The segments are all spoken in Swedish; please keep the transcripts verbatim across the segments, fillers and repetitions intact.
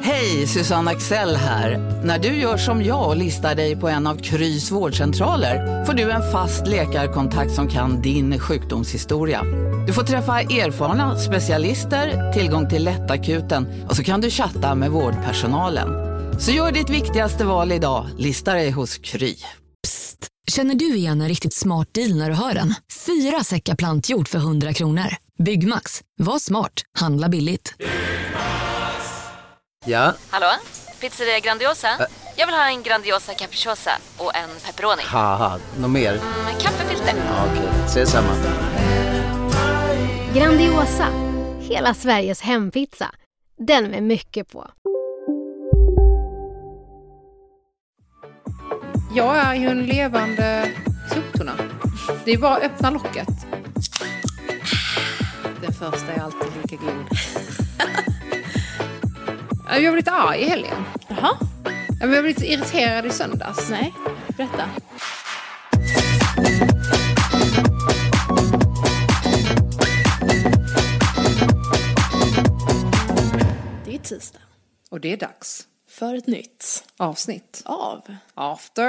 Hej, Susanne Axel här. När du gör som jag och listar dig på en av Krys vårdcentraler får du en fast läkarkontakt som kan din sjukdomshistoria. Du får träffa erfarna specialister, tillgång till lättakuten och så kan du chatta med vårdpersonalen. Så gör ditt viktigaste val idag, listar dig hos Kry. Psst, känner du igen en riktigt smart deal när du hör den? Fyra säckar plantjord för hundra kronor. Byggmax, var smart, handla billigt. Ja? Hallå? Pizzeria Grandiosa? Ä- Jag vill ha en Grandiosa capriciosa och en pepperoni. Haha, något mer? Mm, kaffefilter. Ja, okej, okay. Ses samma. Grandiosa, hela Sveriges hempizza. Den med mycket på. Jag är ju en levande soptunna. Det är bara att öppna locket. Den första är alltid lika god. Jag var lite arg i helgen. Jaha? Jag var lite irriterad i söndags. Nej, berätta. Det är tisdag. Och det är dags. För ett nytt avsnitt. Av After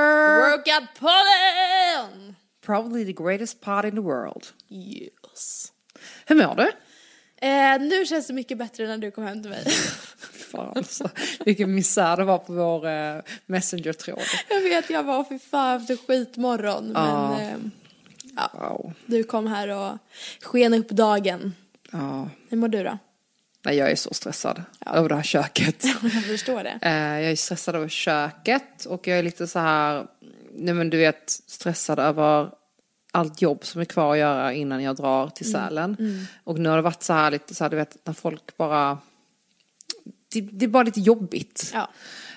Workout-podden! Probably the greatest part in the world. Yes. Hur mår du? Eh, nu känns det mycket bättre när du kom hem till mig. Fan alltså, vilken misär det var på vår eh, messenger-tråd. Jag vet, jag var för fan efter skitmorgon. Ja. Men eh, ja, wow. Du kom här och sken upp dagen. Ja. Hur mår du då? Nej, jag är så stressad ja. över det här köket. Jag förstår det. Eh, jag är stressad över köket och jag är lite så här, nej men du vet, stressad över allt jobb som är kvar att göra innan jag drar till Sälen. Mm. Mm. Och nu har det varit så här lite så här, du vet, när folk bara, det, det är bara lite jobbigt. Ja.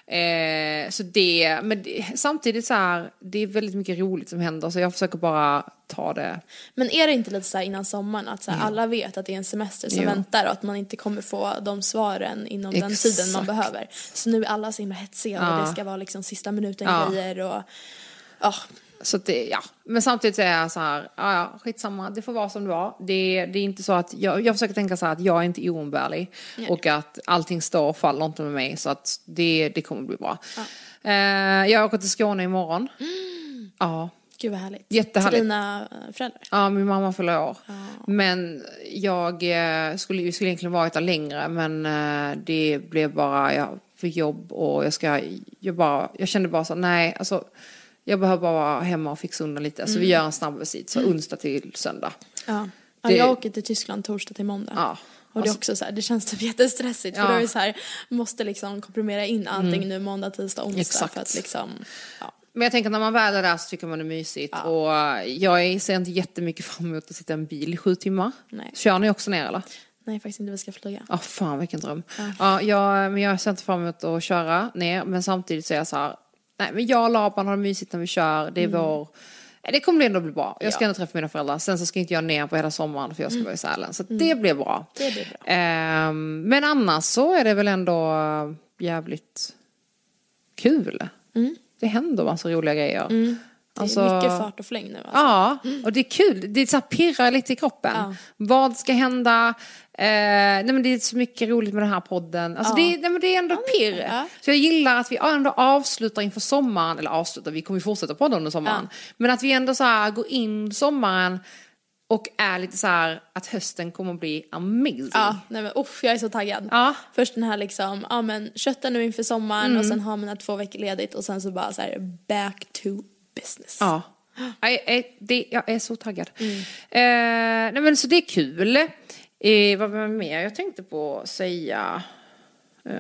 Eh, så det, men det, samtidigt så här, det är väldigt mycket roligt som händer, så jag försöker bara ta det. Men är det inte lite så här innan sommaren att så här, ja. alla vet att det är en semester som ja. väntar och att man inte kommer få de svaren inom Exakt. den tiden man behöver. Så nu är alla så himla hetsiga ja. och det ska vara liksom sista minuten ja. grejer och ja. Så det, ja, men samtidigt så är jag så här, ja, ja, skitsamma, det får vara som det var. Det, det är inte så att, jag, jag försöker tänka så här att jag är inte oumbärlig. Nej. Och att allting står och faller inte med mig, så att det, det kommer bli bra. Ja. Eh, jag åker till Skåne imorgon. Mm. Ja. Gud vad härligt. Jättehärligt. Till dina föräldrar? Ja, min mamma fyller år. Ja. Men jag eh, skulle, skulle egentligen varit där längre, men eh, det blev bara, jag fick jobb och jag ska, jag bara, jag kände bara så, nej, alltså jag behöver bara vara hemma och fixa undan lite. Så mm. vi gör en snabb visit. Så onsdag till söndag. Ja. Ja, det... jag åker till Tyskland torsdag till måndag. Ja. Och det är också så här, det känns typ jättestressigt. Ja. För då är det så här, måste liksom komprimera in allting mm. nu måndag, tisdag, onsdag. Exakt. För att liksom, ja. Men jag tänker att när man väl är där så tycker man det är mysigt. Ja. Och jag ser inte jättemycket fram emot att sitta i en bil i sju timmar. Nej. Kör ni också ner eller? Nej, faktiskt inte, vi ska flyga. Ja, oh, fan vilken dröm. Ja. Ja, jag, men jag ser inte fram emot att köra ner. Men samtidigt så är jag så här, nej, men jag och Laban har det mysigt när vi kör. Det är mm. vår... Det kommer ändå bli bra. Jag ska ja. ändå träffa mina föräldrar. Sen så ska inte jag ner på hela sommaren för jag ska mm. vara i Sälen. Så mm. det blir bra. Det blir bra. Ehm, men annars så är det väl ändå jävligt kul. Mm. Det händer massa roliga grejer. Mm. Det är alltså, mycket fart och fläng nu. Alltså. Ja, och det är kul. Det är så här pirrar lite i kroppen. Ja. Vad ska hända? Eh, nej men det är så mycket roligt med den här podden. Alltså ja. det, nej men det är ändå pirr. Ja. Så jag gillar att vi ändå avslutar inför sommaren. Eller avslutar, vi kommer ju fortsätta podden under sommaren. Ja. Men att vi ändå så här går in sommaren och är lite så här att hösten kommer att bli amazing. Ja, nej men uff, jag är så taggad. Ja. Först den här liksom, ja men kötta nu inför sommaren mm. och sen har man två veckor ledigt och sen så bara så här back to business. Ja. Jag är, det, jag är så taggad. Mm. Eh, nej men så det är kul. Eh, vad var mer jag tänkte på att säga? Eh,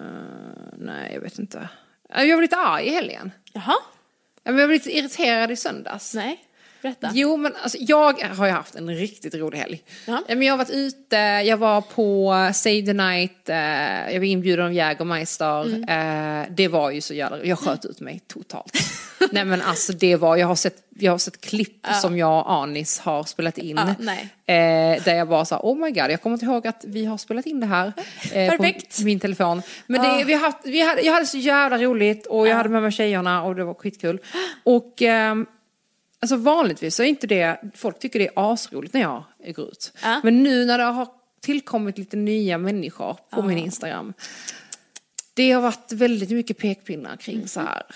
nej, jag vet inte. Jag var lite arg i helgen. Jaha? Jag var lite irriterad i söndags. Nej, berätta. Jo, men alltså, jag har ju haft en riktigt rolig helg. Ja. Men jag har varit ute, jag var på Save the Night, eh, jag var inbjuden av Jägermeister. Mm. Eh, det var ju så jävla, jag sköt ut mig totalt. Nej men alltså det var, jag har sett, jag har sett klipp ja. som jag och Anis har spelat in. Ja, nej. Eh, där jag bara sa, oh my god, jag kommer inte ihåg att vi har spelat in det här. Eh, Perfekt. På min telefon. Men det, ja. vi har haft, vi hade, jag hade så jävla roligt och jag ja. hade med mig tjejerna och det var skitkul. Och eh, alltså vanligtvis så är inte det, folk tycker det är asroligt när jag går ut. Ja. Men nu när det har tillkommit lite nya människor på ja. min Instagram. Det har varit väldigt mycket pekpinnar kring så här.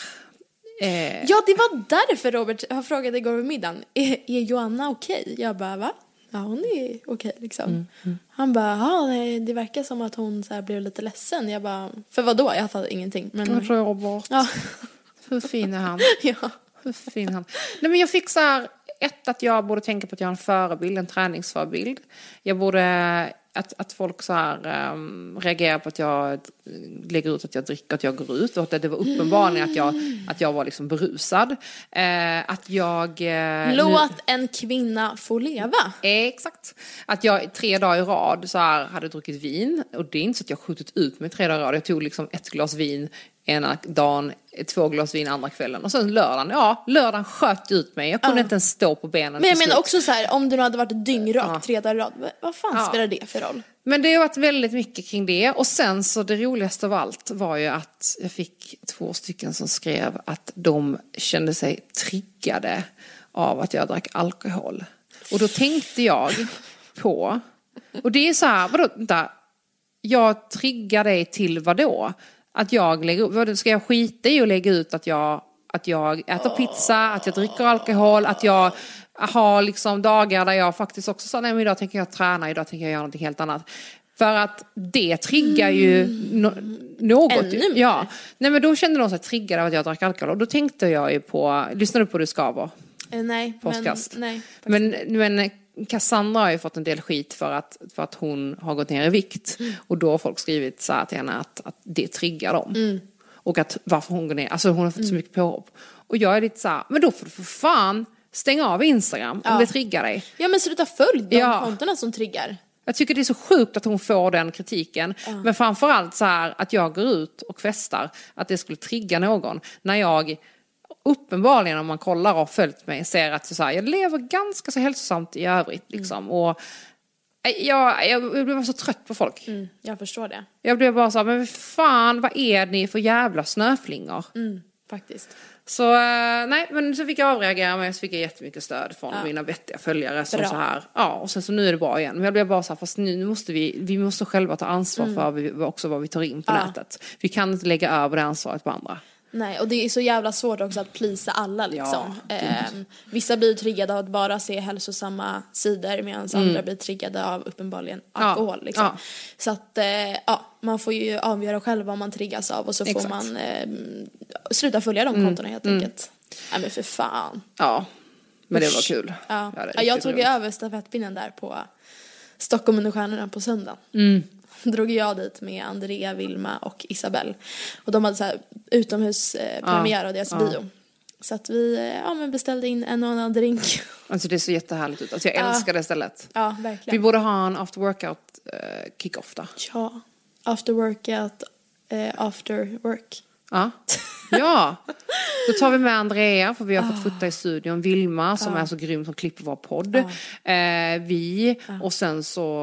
Eh. Ja, det var därför Robert jag frågade igår vid middagen. Är, är Joanna okej? Okay? Jag bara, va? Ja, hon är okej okay, liksom. Mm, mm. Han bara, ja, det, det verkar som att hon så här blev lite ledsen. Jag bara, för vad då? Jag fattade ingenting. Men... Jag tror Robert. Ja. Hur fin är han? Ja. Hur fin är han? Nej, men jag fick så här, ett att jag borde tänka på att jag har en förebild, en träningsförebild. Jag borde... Att, att folk så här um, reagerar på att jag lägger ut att jag dricker, att jag går ut. Och att det var uppenbarligen att jag, att jag var liksom berusad. Eh, att jag... Eh, Låt nu, en kvinna få leva. Eh, exakt. Att jag tre dagar i rad så här hade druckit vin. Och det är inte så att jag skjutit ut mig tre dagar i rad. Jag tog liksom ett glas vin ena dagen, två glas vin andra kvällen. Och sen lördagen, ja, lördagen sköt ut mig. Jag kunde uh. inte ens stå på benen. Men jag menar också så här, om du hade varit dyngrak uh. tre dagar i rad, vad fan uh. spelar det för roll? Men det har varit väldigt mycket kring det. Och sen så det roligaste av allt var ju att jag fick två stycken som skrev att de kände sig triggade av att jag drack alkohol. Och då tänkte jag på, och det är så här, vadå, vänta, jag triggar dig till vad då? Att jag lägger upp, vad ska jag skita i och lägga ut att jag, att jag äter pizza, att jag dricker alkohol, att jag har liksom dagar där jag faktiskt också sa, nej men idag tänker jag träna, idag tänker jag göra något helt annat. För att det triggar ju no- något. Ännu mer. Ja. Nej men då kände de sig triggade av att jag drack alkohol. Och då tänkte jag ju på, lyssnade du på det ska vara? Eh, nej. Podcast. Men, nej. Men, men Cassandra har ju fått en del skit för att, för att hon har gått ner i vikt. Mm. Och då har folk skrivit så här till henne att, att det triggar dem. Mm. Och att varför hon går ner, alltså hon har fått mm. så mycket påhopp. Och jag är lite så här, men då får du för fan stänga av Instagram ja. om det triggar dig. Ja men sluta följ de ja. kontona som triggar. Jag tycker det är så sjukt att hon får den kritiken. Ja. Men framförallt så här att jag går ut och festar, att det skulle trigga någon. När jag uppenbarligen, om man kollar och följt mig, ser att så här, jag lever ganska så hälsosamt i övrigt. Liksom. Mm. Och jag, jag, jag blev så trött på folk. Mm, jag förstår det. Jag blev bara så här, men fan, vad är ni för jävla snöflingor? Mm, faktiskt. Så nej, men så fick jag avreagera, men så fick jag jättemycket stöd från ja. mina vettiga följare som så här, ja, och sen så nu är det bra igen. Men jag blev bara så här, fast nu måste vi, vi måste själva ta ansvar mm. för vi, också vad vi tar in på ja. nätet. Vi kan inte lägga över det ansvaret på andra. Nej, och det är så jävla svårt också att plisa alla liksom. Ja, eh, vissa blir triggade av att bara se hälsosamma sidor medan mm. andra blir triggade av uppenbarligen alkohol ja, liksom. Ja. Så att eh, ja, man får ju avgöra själv vad man triggas av och så Exakt. får man eh, sluta följa de kontona helt mm. enkelt. Nej men för fan. Ja, men det var kul. Ja, ja, ja jag tog ju över stafettpinnen där på Stockholm under stjärnorna på söndag. Mm. Drog jag dit med Andrea, Vilma och Isabel. Och de hade så här utomhuspremiär eh, av deras ja. bio. Så att vi ja, men beställde in en och annan drink. Alltså det är så jättehärligt ut. Alltså jag ja. älskar det stället. Ja, verkligen. Vi borde ha en after workout eh, kick-off då. Ja, after workout, eh, after work. Ja. Ja, då tar vi med Andrea för vi har fått fota i studion. Vilma som ja. är så grym som klipper vår podd. Ja. Eh, vi ja. och sen så...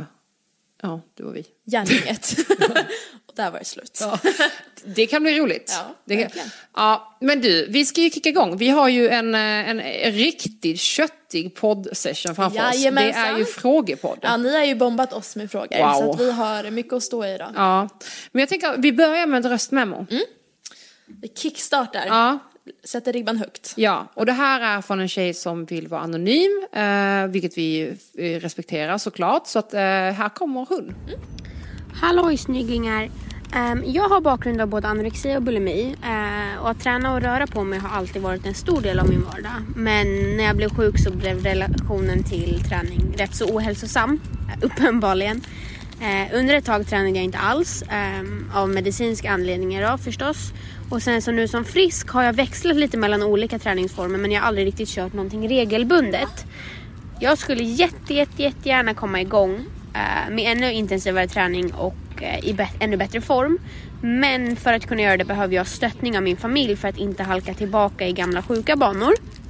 Ja, det var vi. Gärninget. Och där var det slut. Ja. Det kan bli roligt. Ja, det kan... ja, men du, vi ska ju kicka igång. Vi har ju en, en riktigt köttig poddsession framför Jajamensan. oss. Det är ju frågepodden. Ja, ni har ju bombat oss med frågor. Wow. Så att vi har mycket att stå i då. Ja, men jag tänker vi börjar med en röstmemo. Mm. Vi kickstartar. Ja. Sätter ribban högt. Ja, och det här är från en tjej som vill vara anonym. Eh, vilket vi respekterar såklart. Så att eh, här kommer hon. Mm. Halloj snygglingar. Um, jag har bakgrund av både anorexi och bulimi. Uh, och att träna och röra på mig har alltid varit en stor del av min vardag. Men när jag blev sjuk så blev relationen till träning rätt så ohälsosam. Uppenbarligen. Uh, under ett tag tränade jag inte alls. Um, av medicinska anledningar då, förstås. Och sen så nu som frisk har jag växlat lite mellan olika träningsformer. Men jag har aldrig riktigt kört någonting regelbundet. Jag skulle jätte, jätte, jättegärna komma igång uh, med ännu intensivare träning och uh, i be- ännu bättre form. Men för att kunna göra det behöver jag stöttning av min familj för att inte halka tillbaka i gamla sjuka banor.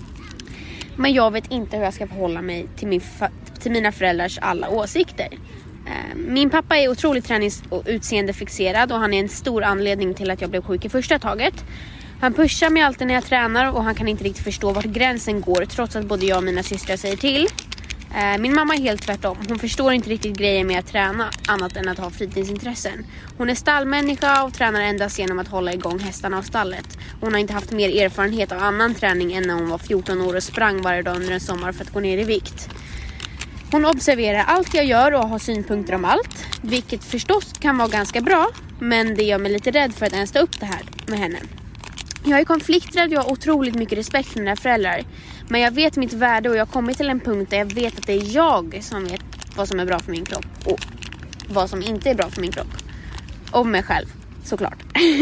Men jag vet inte hur jag ska förhålla mig till, min fa- till mina föräldrars alla åsikter. Min pappa är otroligt tränings- och utseendefixerad och han är en stor anledning till att jag blev sjuk i första taget. Han pushar mig alltid när jag tränar och han kan inte riktigt förstå vart gränsen går trots att både jag och mina systrar säger till. Min mamma är helt tvärtom. Hon förstår inte riktigt grejen med att träna annat än att ha fritidsintressen. Hon är stallmänniska och tränar endast genom att hålla igång hästarna av stallet. Hon har inte haft mer erfarenhet av annan träning än när hon var fjorton år och sprang varje dag under en sommar för att gå ner i vikt. Hon observerar allt jag gör och har synpunkter om allt, vilket förstås kan vara ganska bra, men det gör mig lite rädd för att ens ta upp det här med henne. Jag är konflikträdd och jag har otroligt mycket respekt för mina föräldrar. Men jag vet mitt värde och jag har kommit till en punkt där jag vet att det är jag som vet vad som är bra för min kropp och vad som inte är bra för min kropp. Och mig själv, såklart.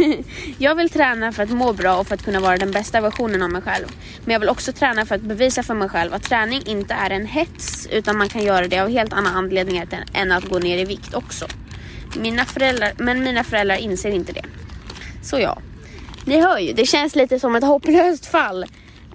Jag vill träna för att må bra och för att kunna vara den bästa versionen av mig själv. Men jag vill också träna för att bevisa för mig själv att träning inte är en hets, utan man kan göra det av helt andra anledningar än att gå ner i vikt också. Mina föräldrar, men mina föräldrar inser inte det. Så ja, ni hör ju, det känns lite som ett hopplöst fall.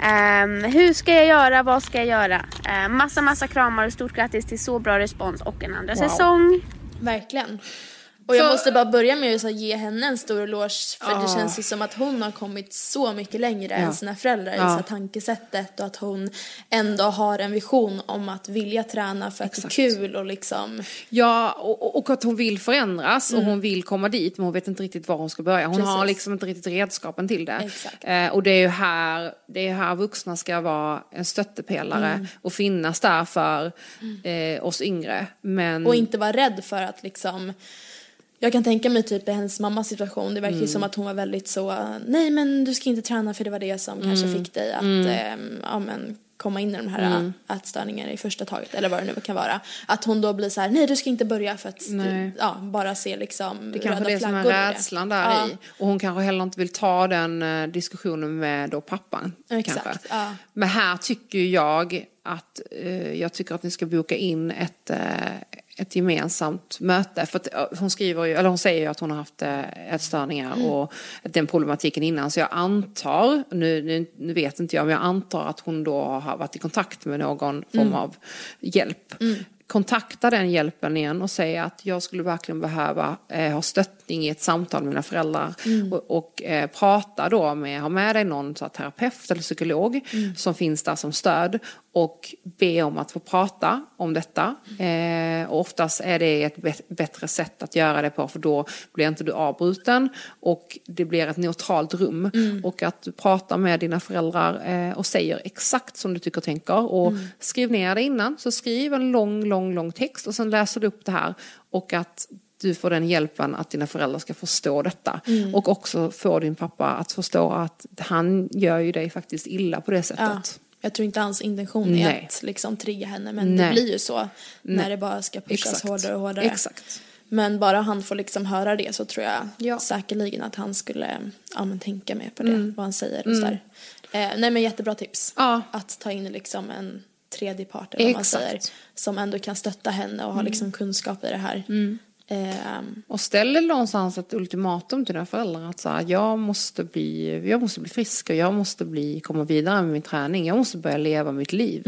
Um, hur ska jag göra? Vad ska jag göra? Uh, massa, massa kramar och stort grattis till så bra respons och en andra wow. säsong. Verkligen. Och jag så... måste bara börja med att så, ge henne en stor eloge. För oh. det känns ju som att hon har kommit så mycket längre ja. än sina föräldrar ja. i så tankesättet. Och att hon ändå har en vision om att vilja träna för att Exakt. det är kul. Och liksom... Ja, och, och att hon vill förändras mm. och hon vill komma dit. Men hon vet inte riktigt var hon ska börja. Hon Precis. har liksom inte riktigt redskapen till det. Eh, och det är ju här, det är här vuxna ska vara en stöttepelare. Mm. Och finnas där för eh, oss yngre. Men... Och inte vara rädd för att liksom... Jag kan tänka mig typ i hennes mammas situation. Det verkar ju mm. som att hon var väldigt så... Nej, men du ska inte träna för det var det som mm. kanske fick dig att mm. eh, ja, men, komma in i de här mm. ätstörningarna i första taget. Eller vad det nu kan vara. Att hon då blir så här... Nej, du ska inte börja för att du, ja, bara se liksom det kanske det som är rädslan där ja. i. Och hon kanske heller inte vill ta den uh, diskussionen med då pappan. Exakt, kanske. Ja. Men här tycker jag att... Uh, jag tycker att ni ska boka in ett... Uh, ett gemensamt möte för att hon skriver ju, eller hon säger ju att hon har haft ätstörningar mm. och den problematiken innan, så jag antar nu, nu, nu vet inte jag, men jag antar att hon då har varit i kontakt med någon form mm. av hjälp. Mm. Kontakta den hjälpen igen och säga att jag skulle verkligen behöva eh, ha stöttning i ett samtal med mina föräldrar mm. och, och eh, prata då med, ha med dig någon så här, terapeut eller psykolog mm. som finns där som stöd och be om att få prata om detta. Mm. Eh, och oftast är det ett bet- bättre sätt att göra det på, för då blir inte du avbruten och det blir ett neutralt rum mm. och att du pratar med dina föräldrar eh, och säger exakt som du tycker och tänker och mm. skriv ner det innan, så skriv en lång, lång, lång text och sen läser du upp det här och att du får den hjälpen att dina föräldrar ska förstå detta. Mm. Och också få din pappa att förstå att han gör ju dig faktiskt illa på det sättet. Ja. Jag tror inte hans intention är Nej. att liksom trigga henne. Men Nej. det blir ju så när Nej. det bara ska pushas Exakt. hårdare och hårdare. Exakt. Men bara han får liksom höra det, så tror jag ja. säkerligen att han skulle ja, men tänka mer på det. Mm. Vad han säger och mm. eh, Nej men jättebra tips. Ja. Att ta in liksom en tredje part eller vad man säger, som ändå kan stötta henne och mm. ha liksom kunskap i det här. Mm. Um, och ställer någonstans ett ultimatum till dina föräldrar att så här, jag måste bli jag måste bli frisk och jag måste bli komma vidare med min träning, jag måste börja leva mitt liv.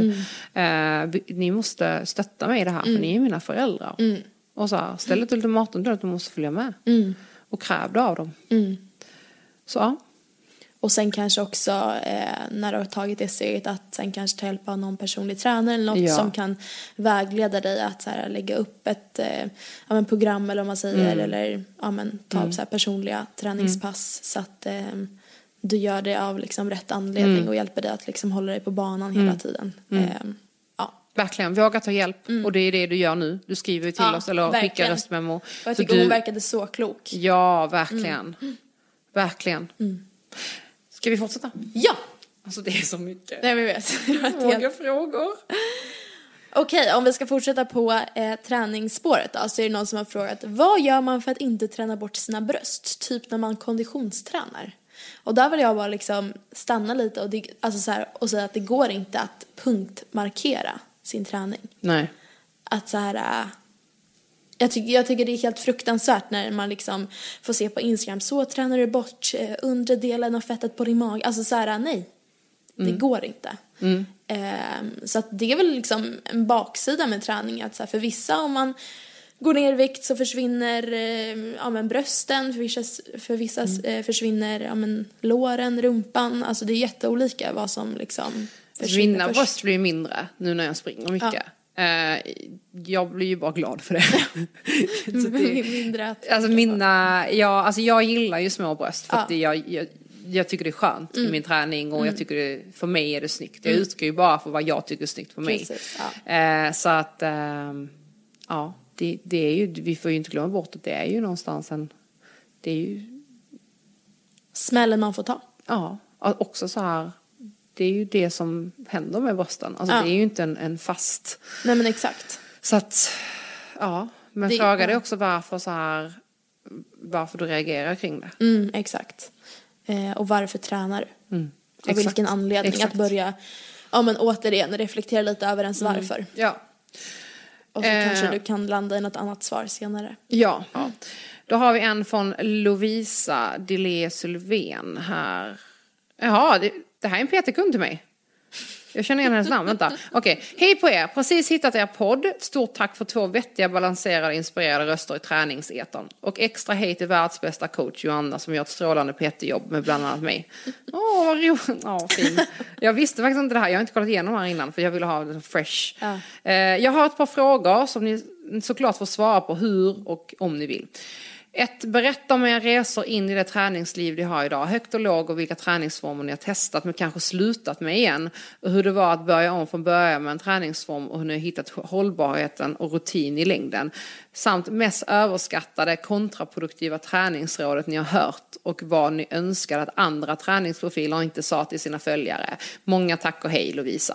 Mm. Uh, ni måste stötta mig i det här mm. för ni är mina föräldrar. Mm. Och så här, ställ ett ultimatum till att de måste följa med. Mm. Och kräv det av dem. Mm. Så ja. Och sen kanske också eh, när du har tagit det steget att sen kanske ta hjälp av någon personlig tränare eller något ja. som kan vägleda dig att så här, lägga upp ett eh, ja, men program eller vad man säger mm. eller ja, men, ta mm. så här, personliga träningspass mm. så att eh, du gör det av liksom, rätt anledning mm. och hjälper dig att liksom, hålla dig på banan mm. hela tiden. Mm. Eh, ja. Verkligen, våga ta hjälp mm. och det är det du gör nu. Du skriver till ja, oss eller verkligen. skickar röstmemo. Och jag tycker du... hon verkade så klok. Ja, verkligen. Mm. Verkligen. Mm. Ska vi fortsätta? Ja! Alltså det är så mycket. Nej, vi vet. Många helt... frågor. Okej, okay, om vi ska fortsätta på eh, träningsspåret då, så är det någon som har frågat: vad gör man för att inte träna bort sina bröst? Typ när man konditionstränar. Och där vill jag bara liksom stanna lite och, det, alltså så här, och säga att det går inte att punktmarkera sin träning. Nej. Att så här... Äh, Jag tycker, jag tycker det är helt fruktansvärt när man liksom får se på Instagram, så tränar du bort eh, undre delen av fettet på din mag. Alltså så här, nej, det mm. går inte. Mm. Eh, så att det är väl liksom en baksida med träning. Att så här, för vissa, om man går ner i vikt så försvinner eh, ja, men brösten. För vissa, för vissa mm. eh, försvinner ja, men låren, rumpan. Alltså det är jätteolika vad som liksom försvinner. Mina bröst blir mindre nu när jag springer mycket. Ja. Eh, jag blir ju bara glad för det. Så det Mindre att alltså mina, ja, alltså jag gillar ju små bröst för ja. att det, jag, jag, jag tycker det är skönt mm. i min träning och mm. jag tycker det, för mig är det snyggt. Jag mm. utgår ju bara för vad jag tycker är snyggt för mig. Precis, ja. eh, så att eh, ja, det, det är ju, vi får ju inte glömma bort att det är ju någonstans en, det är ju smällen man får ta. Ja, också så här, det är ju det som händer med brösten. Alltså ja. Det är ju inte en, en fast. Nej men exakt. Så att, ja, men det, fråga dig också varför så här, varför du reagerar kring det. Mm, exakt. Eh, och varför tränar du? Mm, och vilken anledning exakt. Att börja, ja men återigen, reflektera lite över ens mm. varför. Ja. Och så eh, kanske du kan landa i något annat svar senare. Ja, ja. Då har vi en från Lovisa Dilé Sylvén här. Jaha, det, det här är en P T-kund till mig. Jag känner igen hennes namn, vänta. Okej, okay. Hej på er, precis hittat er podd. Stort tack för två vettiga, balanserade, inspirerade röster i träningseton. Och extra hej till världsbästa coach Joanna som gör ett strålande P T-jobb med bland annat mig. Åh, vad roligt. Ja, fin. Jag visste faktiskt inte det här, jag har inte kollat igenom här innan för jag ville ha det fresh. Ja. Jag har ett par frågor som ni såklart får svara på hur och om ni vill. Ett, berätta om era resor in i det träningsliv ni har idag. Högt och låg och vilka träningsformer ni har testat men kanske slutat med igen. Och hur det var att börja om från början med en träningsform och hur ni har hittat hållbarheten och rutin i längden. Samt mest överskattade kontraproduktiva träningsrådet ni har hört och vad ni önskar att andra träningsprofiler inte sa till sina följare. Många tack och hej Lovisa.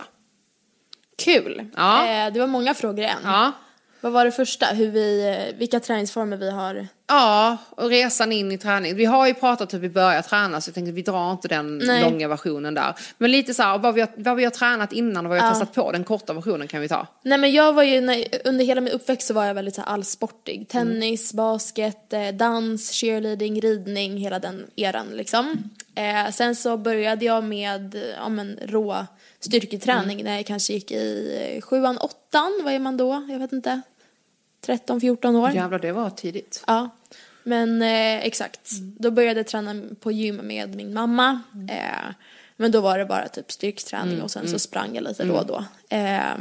Kul. Ja. Eh, det var många frågor än. Ja. Vad var det första? Hur vi, vilka träningsformer vi har? Ja, och resan in i träning. Vi har ju pratat hur vi börjar träna så jag tänkte att vi drar inte den Nej. långa versionen där. Men lite så här, vad vi har, vad vi har tränat innan och vad vi har ja. testat på. Den korta versionen kan vi ta. Nej men jag var ju, när, under hela min uppväxt så var jag väldigt så här allsportig. Tennis, mm. basket, dans, cheerleading, ridning, hela den eran liksom. Eh, sen så började jag med ja, men, rå styrketräning mm. när jag kanske gick i sjuan, åttan. Vad är man då? Jag vet inte. tretton, fjorton år. Jävlar, det var tidigt. Ja, men eh, exakt. Mm. Då började jag träna på gym med min mamma. Mm. Eh, men då var det bara typ styrketräning mm. och sen mm. så sprang jag lite mm. då och då. Eh,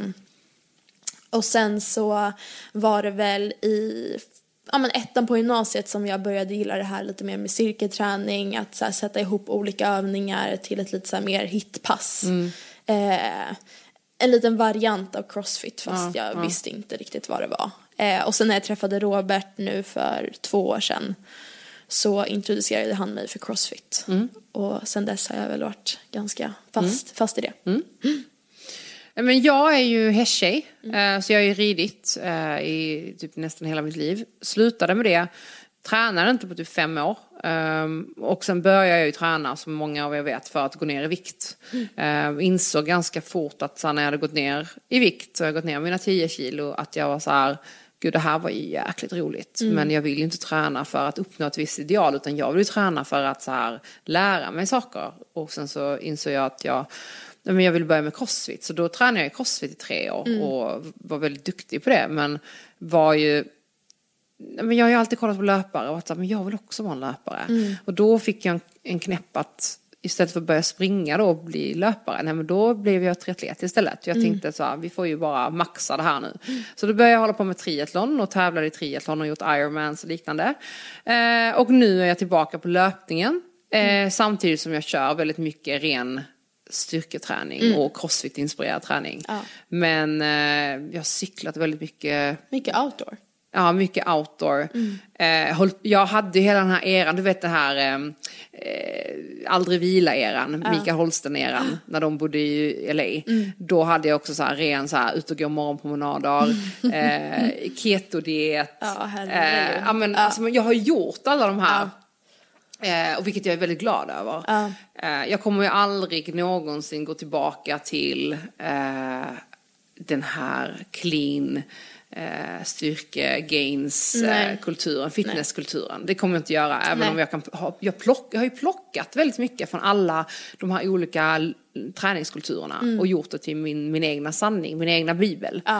och sen så var det väl i ja, men ettan på gymnasiet som jag började gilla det här lite mer med styrketräning. Att så här, sätta ihop olika övningar till ett lite så här, mer hitpass. Mm. Eh, en liten variant av CrossFit fast ja, jag ja. visste inte riktigt vad det var. Eh, och sen när jag träffade Robert nu för två år sedan så introducerade han mig för CrossFit. Mm. Och sen dess har jag väl varit ganska fast, mm. fast i det. Mm. Mm. Men jag är ju hästtjej, mm. så jag har ju ridit eh, i typ nästan hela mitt liv. Slutade med det, tränade inte på typ fem år. Um, och sen började jag ju träna som många av er vet för att gå ner i vikt. Mm. Uh, insåg ganska fort att så när jag hade gått ner i vikt så jag gått ner mina tio kilo att jag var så här, gud det här var ju jäkligt roligt. Mm. Men jag vill ju inte träna för att uppnå ett visst ideal utan jag vill ju träna för att så här lära mig saker. Och sen så insåg jag att jag men jag ville börja med CrossFit. Så då tränade jag i CrossFit i tre år mm. och var väldigt duktig på det. Men var ju men jag har ju alltid kollat på löpare och att men jag vill också vara en löpare. Mm. Och då fick jag en, en knäpp att istället för att börja springa då och bli löpare, nej, men då blev jag triatlet istället. Jag mm. tänkte så här, vi får ju bara maxa det här nu. Mm. Så då började jag hålla på med triathlon och tävlade i triathlon och gjort Ironmans och liknande. Eh, och nu är jag tillbaka på löpningen. Eh, mm. Samtidigt som jag kör väldigt mycket ren styrketräning mm. och crossfit-inspirerad träning. Ja. Men eh, jag har cyklat väldigt mycket. Mycket outdoor. Ja, mycket outdoor. Mm. Eh, jag hade hela den här eran, du vet det här eh, aldrig vila-eran, ja. Mikael Holsten-eran, ja. När de bodde i L A. Mm. Då hade jag också så här ren så här ut och gå morgonpromenader, eh, keto-diet. Ja, eh, ja, men, ja. Alltså, jag har gjort alla de här. Ja. Eh, och vilket jag är väldigt glad över. Ja. Eh, jag kommer ju aldrig någonsin gå tillbaka till eh, den här clean Eh, styrke, gains, eh, kulturen, fitnesskulturen. Det kommer jag inte göra, även Nej. om jag kan ha, jag, plock, jag har ju plockat väldigt mycket från alla de här olika träningskulturerna mm. och gjort det till min, min egna sanning, min egna bibel. Ja.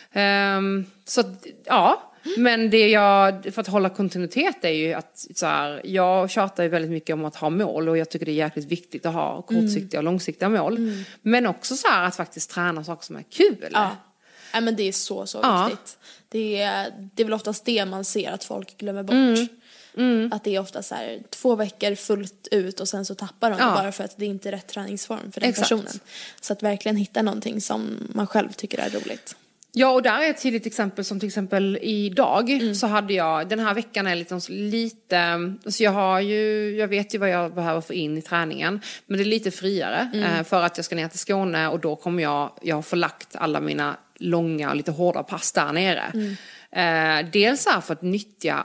Um, så ja, men det jag, för att hålla kontinuitet är ju att så här, jag tjatar ju väldigt mycket om att ha mål och jag tycker det är jäkligt viktigt att ha kortsiktiga och långsiktiga mål. Mm. Men också så här att faktiskt träna saker som är kul. Ja. Nej, men det är så, så Ja. viktigt. Det är, det är väl oftast det man ser att folk glömmer bort. Mm. Mm. Att det är ofta så här två veckor fullt ut och sen så tappar de Ja. det bara för att det är inte är rätt träningsform för den Exakt. personen. Så att verkligen hitta någonting som man själv tycker är roligt. Ja, och där är ett tydligt exempel som till exempel idag mm. så hade jag, den här veckan är lite, lite alltså jag har ju, jag vet ju vad jag behöver få in i träningen, men det är lite friare mm. eh, för att jag ska ner till Skåne och då kommer jag, jag har förlagt alla mina långa och lite hårda pass där nere. Mm. Eh, dels här för att nyttja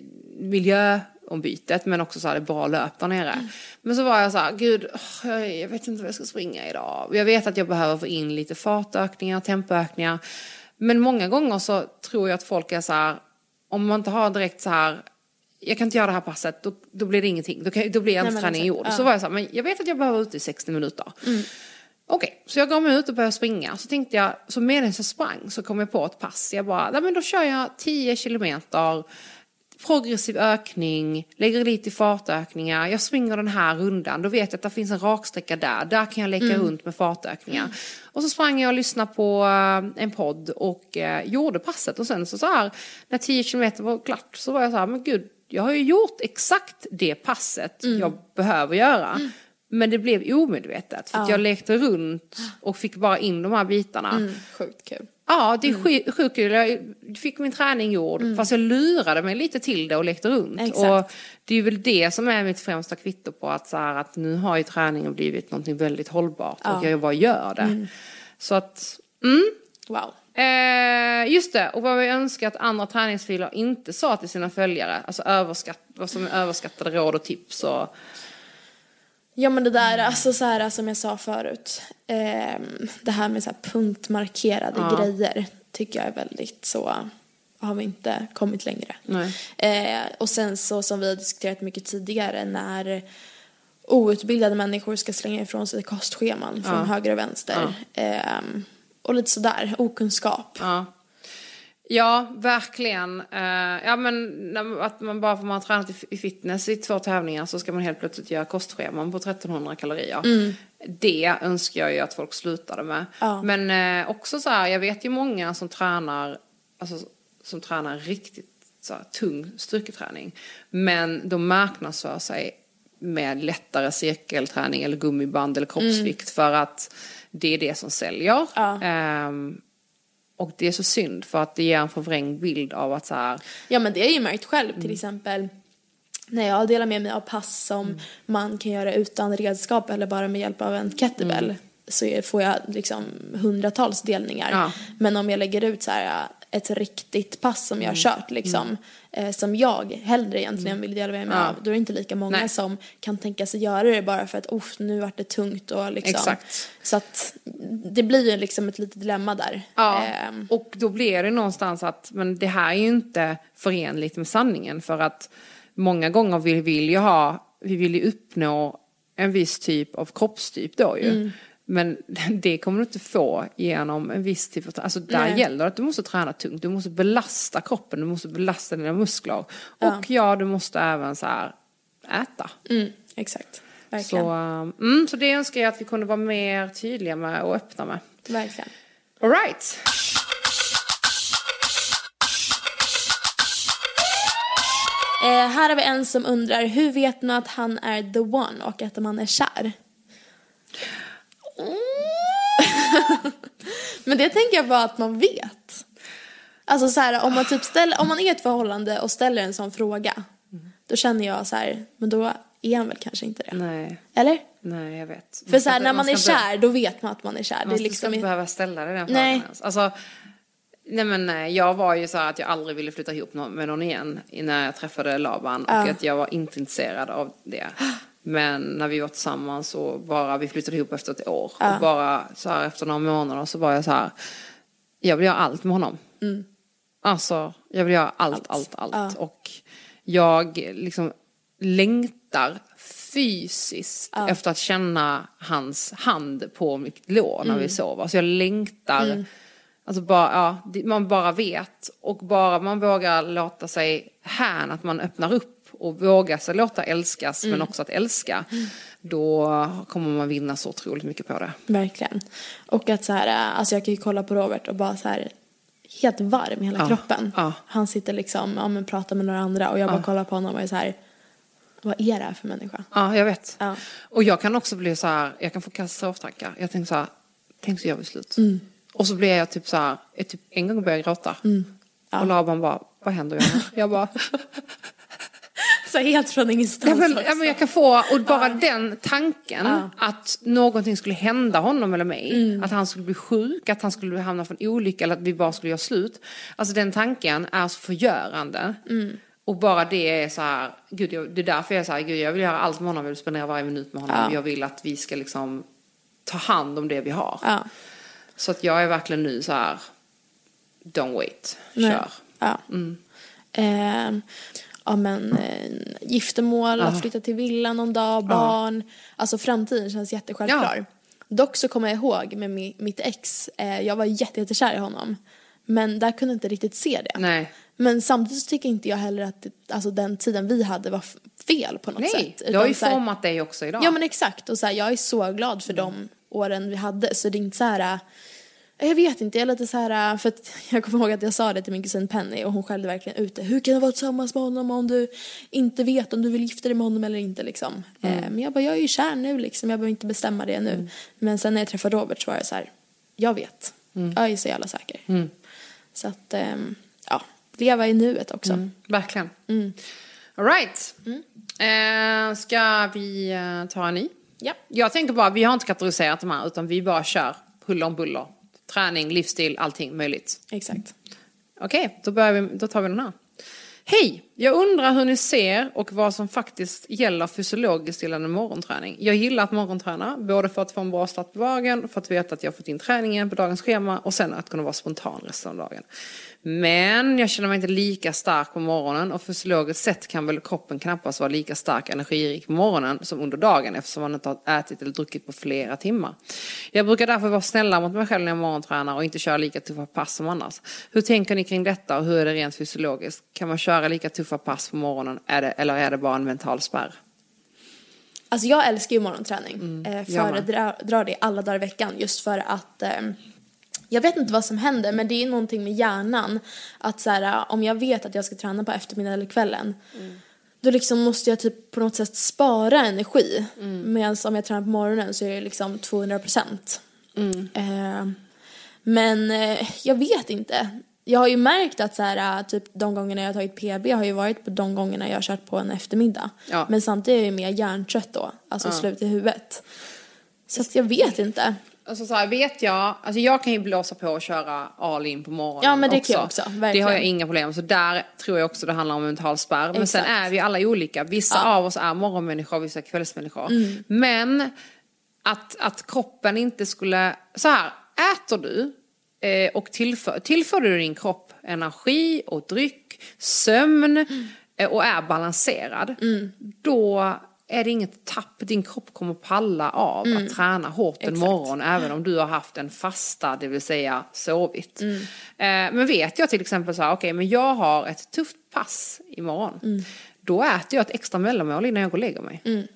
miljöombytet, men också så här det bra löp där nere. Mm. Men så var jag så här, gud, oh, jag, jag vet inte vad jag ska springa idag. Jag vet att jag behöver få in lite fartökningar, tempoökningar. Men många gånger så tror jag att folk är så här, om man inte har direkt så här, jag kan inte göra det här passet, då, då blir det ingenting. Då, kan, då blir jag inte träning gjord. Ja. Så var jag så här, men jag vet att jag behöver ut i sextio minuter. Mm. Okej, okay, så jag gav mig ut och började springa. Så tänkte jag, så medan jag sprang så kom jag på ett pass. Jag bara, nej men då kör jag tio kilometer, progressiv ökning, lägger lite i fartökningar. Jag springer den här rundan, då vet jag att det finns en raksträcka där. Där kan jag leka mm. runt med fartökningar. Mm. Och så sprang jag och lyssnade på uh, en podd och uh, gjorde passet. Och sen så, så här, när tio kilometer var klart så var jag så här, men gud, jag har ju gjort exakt det passet mm. jag behöver göra. Mm. Men det blev omedvetet. För ja. att jag lekte runt och fick bara in de här bitarna. Mm. Sjukt kul. Ja, det är mm. sjukt kul. Jag fick min träning gjord. Mm. Fast jag lurade mig lite till det och lekte runt. Exakt. Och det är väl det som är mitt främsta kvitto på att, så här, att nu har ju träningen blivit något väldigt hållbart. Ja. Och jag bara gör det. Mm. Så att, mm. Wow. Eh, just det, och vad vi önskar att andra träningsfiler inte sa till sina följare. Alltså överskatt, vad som är överskattade råd och tips och... Ja, men det där, alltså så här som jag sa förut, eh, det här med så här punktmarkerade ja. grejer tycker jag är väldigt så, har vi inte kommit längre. Nej. Eh, och sen så som vi har diskuterat mycket tidigare, när outbildade människor ska slänga ifrån sig kostscheman från ja. höger och vänster. Ja. Eh, och lite sådär, okunskap. Ja. Ja, verkligen. Uh, ja, men att man bara för man har tränat i fitness i två tävlingar så ska man helt plötsligt göra kostscheman på trettonhundra kalorier. Mm. Det önskar jag ju att folk slutade med. Ja. Men uh, också så här, jag vet ju många som tränar, alltså, som tränar riktigt så här, tung styrketräning. Men de marknadsför sig med lättare cirkelträning eller gummiband eller kroppsvikt mm. för att det är det som säljer. Ja. Um, Och det är så synd för att det ger en förvrängd bild av att så här... Ja, men det har jag ju märkt själv till mm. exempel när jag delar med mig av pass som mm. man kan göra utan redskap eller bara med hjälp av en kettlebell mm. så får jag liksom hundratals delningar. Ja. Men om jag lägger ut så här ett riktigt pass som jag har kört liksom mm. eh, som jag hellre egentligen vill dela med mig ja. av, då är det inte lika många Nej. som kan tänka sig göra det bara för att oh, nu vart det tungt och liksom. Exakt. Så att det blir ju liksom ett litet dilemma där. Ja. Eh, och då blir det någonstans att men det här är ju inte förenligt med sanningen för att många gånger vill vi ju ha vi vill ju uppnå en viss typ av kroppstyp då ju. Mm. Men det kommer du inte få genom en viss typ av... Alltså där Nej. gäller att du måste träna tungt. Du måste belasta kroppen. Du måste belasta dina muskler. Ja. Och ja, du måste även så här äta. Mm, exakt. Verkligen. Så, mm, så det önskar jag att vi kunde vara mer tydliga med och öppna med. Verkligen. All right. Eh, här har vi en som undrar, hur vet man att han är the one och att man är kär? Mm. Men det tänker jag bara att man vet. Alltså så här, om man typ ställer, om man är i ett förhållande och ställer en sån fråga, mm. då känner jag så här, men då är han väl kanske inte det. Nej. Eller? Nej, jag vet. För så här, när man, man är kär, då vet man att man är kär. Man det är liksom inte behöva ställa det den frågan. Nej. Alltså, nej men nej, jag var ju så här att jag aldrig ville flytta ihop med någon igen när jag träffade Laban. Ja. Och att jag var inte intresserad av det. Men när vi var tillsammans så bara vi flyttade ihop efter ett år. Ja. Och bara så här efter några månader så var jag så här, jag vill göra allt med honom. Mm. Alltså, jag vill göra allt, allt, allt. allt. Ja. Och jag liksom längtar fysiskt ja. efter att känna hans hand på mitt lår när mm. vi sover. Så jag längtar, mm. alltså bara, ja, man bara vet. Och bara man vågar låta sig hän, att man öppnar upp och vågar sig låta älskas, mm. men också att älska. Mm. då kommer man vinna så otroligt mycket på det. Verkligen. Och att så här, alltså jag kan ju kolla på Robert och bara så här helt varm i hela ja. kroppen. Ja. Han sitter liksom, ja men pratar med några andra och jag bara ja. kollar på honom och är så här, vad är det här för människa? Ja, jag vet. Ja. Och jag kan också bli så här, jag kan få katastroftankar. Jag tänker så här, tänk så gör vi slut. Mm. Och så blir jag typ så här, typ en gång börjar jag gråta. Mm. Ja. Och Laban bara, vad händer jag? Jag bara... Så helt från ingenstans. Ja, men, ja, men jag kan få, och bara ja. den tanken ja. att någonting skulle hända honom eller mig. Mm. Att han skulle bli sjuk, att han skulle hamna för en olycka eller att vi bara skulle göra slut. Alltså den tanken är så förgörande. Mm. Och bara det är så här, gud, jag, det är därför jag är så här, gud, jag vill göra allt med honom, jag vill spendera varje minut med honom. Ja. Jag vill att vi ska liksom ta hand om det vi har. Ja. Så att jag är verkligen nu så här, don't wait, Nej. kör. Ja. Mm. Eh, ja men eh, giftermål, ja. att flytta till villan någon dag, barn. Ja. Alltså framtiden känns jättesjälvklar. Ja. Dock så kommer jag ihåg med mi, mitt ex, eh, jag var jätte, jättekär i honom. Men där kunde jag inte riktigt se det. Nej. Men samtidigt tycker inte jag heller att det, alltså den tiden vi hade var fel på något Nej, sätt. Nej, det har ju format dig också idag. Ja men exakt, och så här, jag är så glad för mm. de åren vi hade. Så det är inte så här, jag vet inte, jag är lite så här, för att jag kommer ihåg att jag sa det till min kusin Penny och hon skällde verkligen ute. Hur kan du vara tillsammans med honom om du inte vet om du vill gifta dig med honom eller inte liksom. Mm. Men jag bara, jag är ju kär nu liksom, jag behöver inte bestämma det nu. Mm. Men sen när jag träffade Robert så var jag så här, jag vet. Mm. Jag är så jävla säker. Mm. Så att, ja, leva i nuet också. Mm, verkligen. Mm. All right. Mm. Eh, ska vi eh, ta en ny? Ja. Jag tänker bara, vi har inte kategoriserat de här, utan vi bara kör huller om buller. Träning, livsstil, allting möjligt. Exakt. Okej, okay, då, börjar vi, då tar vi den här. Hej, jag undrar hur ni ser och vad som faktiskt gäller fysiologiskt gällande morgonträning. Jag gillar att morgonträna, både för att få en bra start på dagen, för att veta att jag har fått in träningen på dagens schema och sen att kunna vara spontan resten av dagen. Men jag känner mig inte lika stark på morgonen och fysiologiskt sett kan väl kroppen knappast vara lika stark energirik på morgonen som under dagen eftersom man inte har ätit eller druckit på flera timmar. Jag brukar därför vara snälla mot mig själv när jag morgontränar och inte köra lika tuffa pass som annars. Hur tänker ni kring detta och hur är det rent fysiologiskt? Kan man köra lika tuffa pass på morgonen är det, eller är det bara en mental spärr? Alltså jag älskar ju morgonträning. Mm, eh, föredrar det alla dagar i veckan just för att... Eh, jag vet inte vad som händer, men det är någonting med hjärnan. Att så här, om jag vet att jag ska träna på eftermiddagen eller kvällen. Mm. Då liksom måste jag typ på något sätt spara energi. Mm. Medan om jag tränar på morgonen så är det liksom tvåhundra procent. Mm. Eh, men eh, jag vet inte. Jag har ju märkt att så här, typ de gångerna jag har tagit P B har ju varit på de gångerna jag har kört på en eftermiddag. Ja. Men samtidigt är jag ju mer hjärntrött då. Alltså ja. slut i huvudet. Så att jag vet inte. Alltså så här, vet jag, alltså jag kan ju blåsa på och köra all in på morgonen. Ja, men det också. kan jag också, verkligen. Det har jag inga problem. Så där tror jag också det handlar om mental spärr. Men Exakt. sen är vi alla olika. Vissa ja. av oss är morgonmänniskor, vissa är kvällsmänniskor. Mm. Men att, att kroppen inte skulle, så här, äter du eh, och tillför, tillför du din kropp energi och dryck, sömn mm. eh, och är balanserad. Mm. Då är det inget tapp. Din kropp kommer palla av mm. att träna hårt en Exakt. morgon även om du har haft en fasta, det vill säga sovit. Mm. Eh, men vet jag till exempel så här, okej, okay, men jag har ett tufft pass imorgon. Mm. Då äter jag ett extra mellanmål innan jag går och lägger mig. Mm.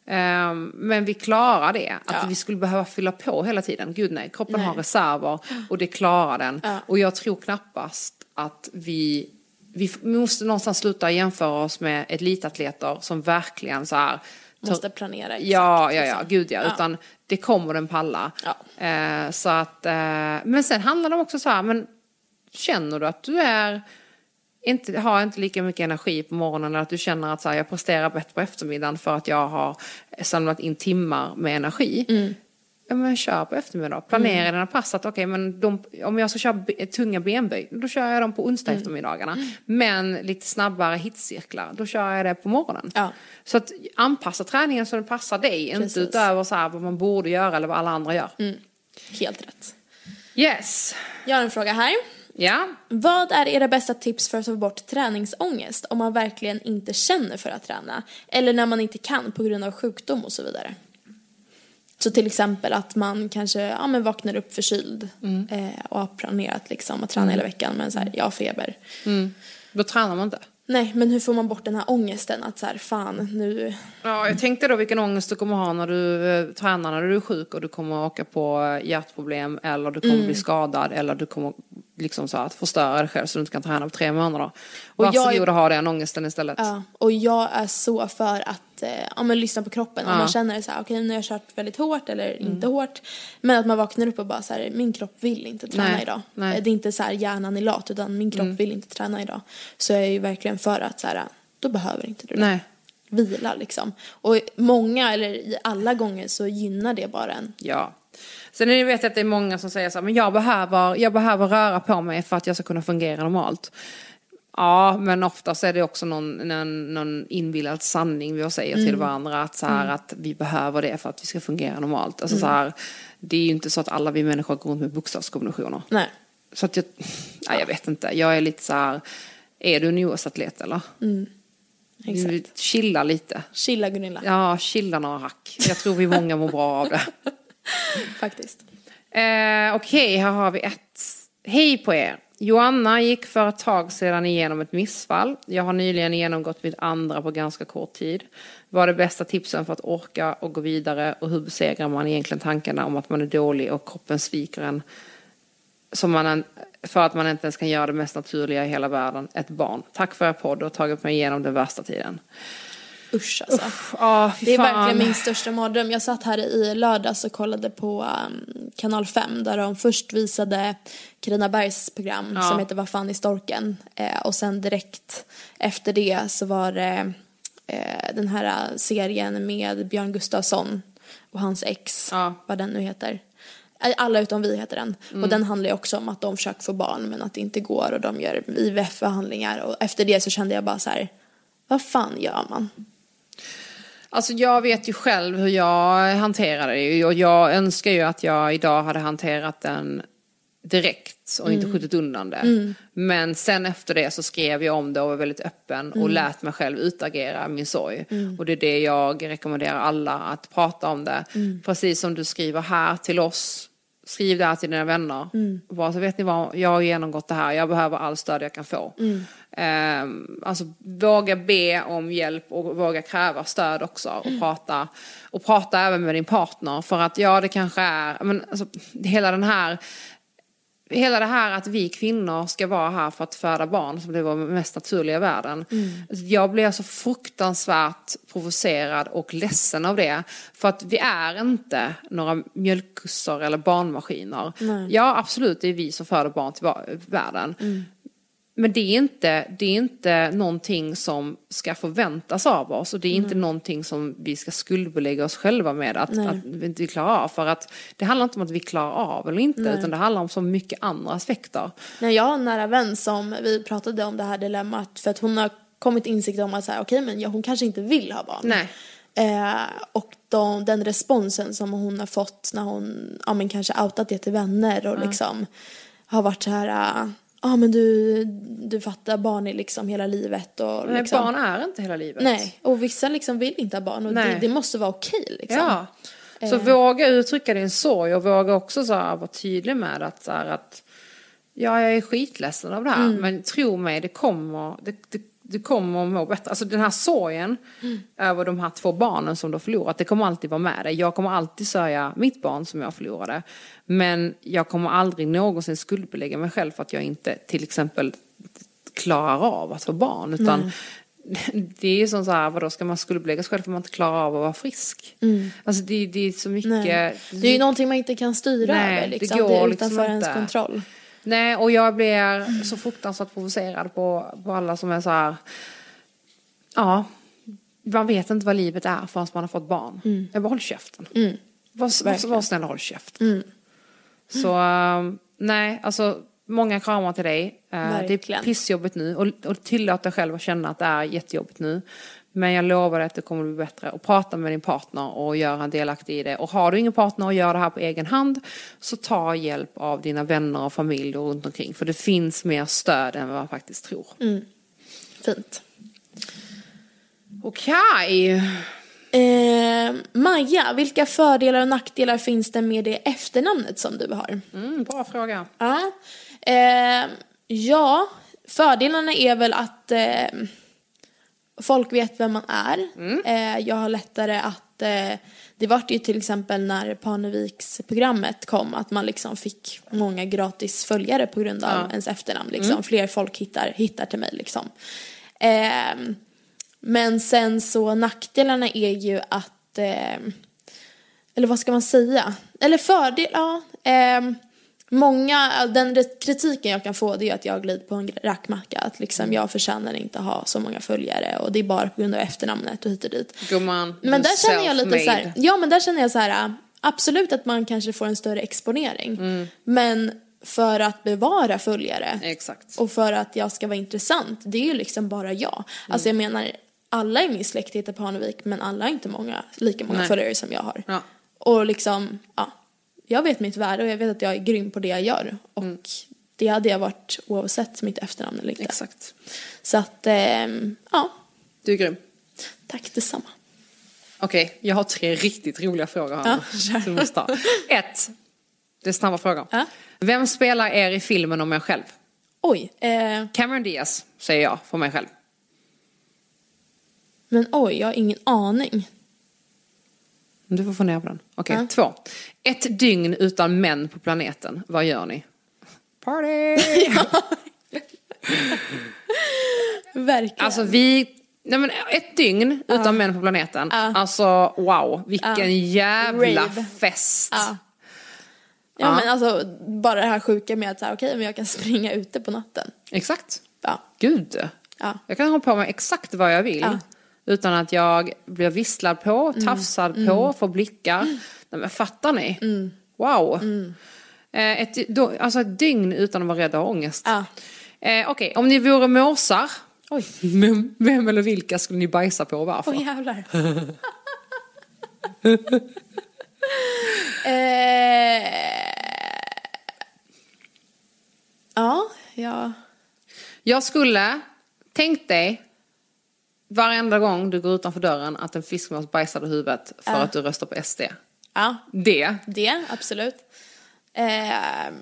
Eh, men vi klarar det. Att ja. vi skulle behöva fylla på hela tiden. Gud nej, kroppen nej. har reserver och det klarar den. Ja. Och jag tror knappast att vi... Vi måste någonstans sluta jämföra oss med elitatleter som verkligen så här... Måste planera exakt. Ja, ja, ja, gud ja. ja. Utan det kommer den palla. Ja. Eh, så att... Eh, men sen handlar det också så här, men känner du att du är... Inte, har inte lika mycket energi på morgonen eller att du känner att så här, jag presterar bättre på eftermiddagen för att jag har samlat in timmar med energi. Mm. Ja, men kör på eftermiddag. Planera mm. dina pass att okej, okay, men de, om jag ska köra b- tunga benböj, då kör jag dem på onsdag mm. eftermiddagarna. Mm. Men lite snabbare hitcirklar, då kör jag det på morgonen. Ja. Så att anpassa träningen så den passar dig, Precis. inte utöver så här vad man borde göra eller vad alla andra gör. Mm. Helt rätt. Yes. Jag har en fråga här. Ja. Vad är era bästa tips för att få bort träningsångest om man verkligen inte känner för att träna? Eller när man inte kan på grund av sjukdom och så vidare? Så till exempel att man kanske ja, men vaknar upp förkyld mm. eh, och har planerat liksom, att träna mm. hela veckan men så här, jag har feber. Mm. Då tränar man inte. Nej, men hur får man bort den här ångesten att så här, fan nu... Ja, jag tänkte då vilken ångest du kommer ha när du eh, tränar när du är sjuk och du kommer åka på hjärtproblem eller du kommer mm. bli skadad eller du kommer liksom så att förstöra dig själv så du inte kan träna på tre månader. Och varsågod jag... att ha den ångesten istället. Ja, och jag är så för att eh, ja, men lyssna på kroppen. Ja. Om man känner så här, okej, okay, nu har jag kört väldigt hårt eller mm. inte hårt. Men att man vaknar upp och bara så här, min kropp vill inte träna Nej. idag. Nej. Det är inte så här hjärnan är lat utan min kropp mm. vill inte träna idag. Så jag är ju verkligen för att så här, då behöver inte du det. Nej. Vila liksom. Och många eller i alla gånger så gynnar det bara en. Ja. Sen vet jag att det är många som säger så här, men jag behöver, jag behöver röra på mig för att jag ska kunna fungera normalt. Ja, men oftast är det också någon, någon, någon inbillad sanning vi säger till mm. varandra att, så här, mm. att vi behöver det för att vi ska fungera normalt. Alltså, mm. så här, det är ju inte så att alla vi människor går runt med bokstavskombinationer. Nej. Så att jag, nej, jag vet inte. Jag är lite så här, är du en O S-atlet eller? Mm. Exakt. Chilla lite. Chilla Gunilla. Ja, chilla några hack. Jag tror vi många mår bra av det. Faktiskt. Eh, Okej, okay, här har vi ett. Hej på er. Joanna gick för ett tag sedan igenom ett missfall. Jag har nyligen genomgått mitt andra på ganska kort tid. Vad är det bästa tipsen för att orka och gå vidare? Och hur besegrar man egentligen tankarna om att man är dålig och kroppen sviker en? Som man, för att man inte ens kan göra det mest naturliga i hela världen, ett barn. Tack för er podd och tagit mig igenom den värsta tiden. Usch alltså. Uff, oh, det är verkligen min största mardröm. Jag satt här i lördags och kollade på um, kanal fem där de först visade Carina Bergs program ja. som heter Vad fan i storken. Eh, och sen direkt efter det så var det eh, den här serien med Björn Gustafsson och hans ex. Ja. Vad den nu heter. Alla utom vi heter den. Mm. Och den handlar ju också om att de försöker få barn men att det inte går och de gör I V F-förhandlingar. Och efter det så kände jag bara så här, vad fan gör man? Alltså jag vet ju själv hur jag hanterade det. Och jag önskar ju att jag idag hade hanterat den direkt och mm. inte skjutit undan det. Mm. Men sen efter det så skrev jag om det och var väldigt öppen mm. och lät mig själv utagera min sorg. Mm. Och det är det jag rekommenderar alla att prata om det. Mm. Precis som du skriver här till oss. Skriv det här till dina vänner. Mm. Bara så vet ni vad, jag har genomgått det här. Jag behöver all stöd jag kan få. Mm. Um, alltså våga be om hjälp och våga kräva stöd också. Och mm. prata och prata även med din partner. För att ja, det kanske är men, alltså, hela den här Hela det här att vi kvinnor ska vara här för att föda barn som det var mest naturliga i världen. Mm. Jag blev så fruktansvärt provocerad och ledsen av det. För att vi är inte några mjölkkussor eller barnmaskiner. Nej. Ja, absolut, det är vi som föder barn till världen. Mm. Men det är, inte, det är inte någonting som ska förväntas av oss. Och det är inte mm. någonting som vi ska skuldbelägga oss själva med att, att vi inte klarar av. För att det handlar inte om att vi klarar av eller inte. Nej. Utan det handlar om så mycket andra aspekter. Nej, jag har en nära vän som vi pratade om det här dilemmat. För att hon har kommit insikt om att säga, okej, men ja, hon kanske inte vill ha barn. Nej. Eh, och de, den responsen som hon har fått när hon ja, men kanske outat det till vänner. Och mm. liksom har varit så här... Uh, Ja, ah, men du, du fattar, barn är liksom hela livet. Och Nej, liksom, barn är inte hela livet. Nej, och vissa liksom vill inte ha barn. Och det, det måste vara okej liksom. Ja, så eh. våga uttrycka din sorg. Och våga också så här, vara tydlig med att, så här, att ja, jag är skitledsen av det här. Mm. Men tro mig, det kommer, det, det, det kommer att må bättre. Alltså den här sorgen mm. över de här två barnen som du har förlorat. Det kommer alltid vara med dig. Jag kommer alltid sörja mitt barn som jag förlorade. Men jag kommer aldrig någonsin skuldbelägga mig själv för att jag inte till exempel klarar av att få barn. Utan Nej. det är ju som så här, vadå ska man skuldbelägga sig själv för man inte klarar av att vara frisk? Mm. Alltså det, det är så mycket... Nej. Det är ju någonting man inte kan styra Nej, över. Liksom. Det, går det är utanför liksom ens inte. Kontroll. Nej, och jag blir mm. så fruktansvärt provocerad på, på alla som är så här... Ja, man vet inte vad livet är förrän man har fått barn. Mm. Jag bara håll käften. Mm. Var, var, var snälla håll käften. Mm. Så um, nej, alltså många kramar till dig. Uh, det är pissjobbigt nu. Och, och tillåt dig själv att känna att det är jättejobbigt nu. Men jag lovar att det kommer att bli bättre. Och prata med din partner och göra en delaktig i det. Och har du ingen partner och gör det här på egen hand, så ta hjälp av dina vänner och familj och runt omkring. För det finns mer stöd än vad man faktiskt tror. Mm. Fint. Okej. Eh, Maja, vilka fördelar och nackdelar finns det med det efternamnet som du har? Mm, bra fråga. Ja, eh, ja fördelarna är väl att eh, folk vet vem man är. Mm. Eh, jag har lättare att... Eh, det var ju till exempel när Parneviks programmet kom att man liksom fick många gratis följare på grund av ja. ens efternamn. Liksom. Mm. Fler folk hittar, hittar till mig. Liksom. Eh, men sen så nackdelarna är ju att... Eh, eller vad ska man säga? Eller fördel... Ja, eh, många, den kritiken jag kan få det är att jag glider på en rackmacka. Att liksom jag förtjänar inte ha så många följare. Och det är bara på grund av efternamnet och hit och dit. Gumman, men där känner jag lite så här, ja men där känner jag så här, absolut att man kanske får en större exponering. Mm. Men för att bevara följare. Exakt. Och för att jag ska vara intressant. Det är ju liksom bara jag. Mm. Alltså jag menar, alla i min släkt heter Parnevik. Men alla är inte många, lika många Nej. följare som jag har. Ja. Och liksom, ja. Jag vet mitt värde och jag vet att jag är grym på det jag gör. Och mm. det hade jag varit oavsett mitt efternamn eller inte. Exakt. Så att, eh, ja. Du är grym. Tack detsamma. Okej, okay, jag har tre riktigt roliga frågor här. Ja, du måste ha. Ett, det är snabba frågor. Ja. Vem spelar er i filmen om er själv? Oj. Eh... Cameron Diaz, säger jag för mig själv. Men oj, jag har ingen aning. Du får få ner på den. Okej, okay, ja. Två. Ett dygn utan män på planeten. Vad gör ni? Party! Ja. Verkligen. Alltså vi... Nej men ett dygn utan uh. män på planeten. Uh. Alltså wow, vilken uh. jävla Rave. fest. Uh. Ja uh. men alltså bara det här sjuka med att okej, okay, men jag kan springa ute på natten. Exakt. Ja. Uh. Gud. Uh. Jag kan ha på mig exakt vad jag vill. Uh. Utan att jag blir visslad på, tafsad mm. på, mm. får blickar. Mm. Nej, men fattar ni? Mm. Wow. Mm. Eh, ett, då, alltså ett dygn utan att vara rädd och ångest. Ah. Eh, Okej, okay. Om ni vore måsar. Oj. Vem, vem eller vilka skulle ni bajsa på och varför? Åh oh, jävlar. eh, ja, ja. Jag skulle, tänk dig... Varenda gång du går utanför dörren att en fiskmås bajsade huvudet för uh. att du röstar på S D. Ja. Det. Det, absolut. Eh,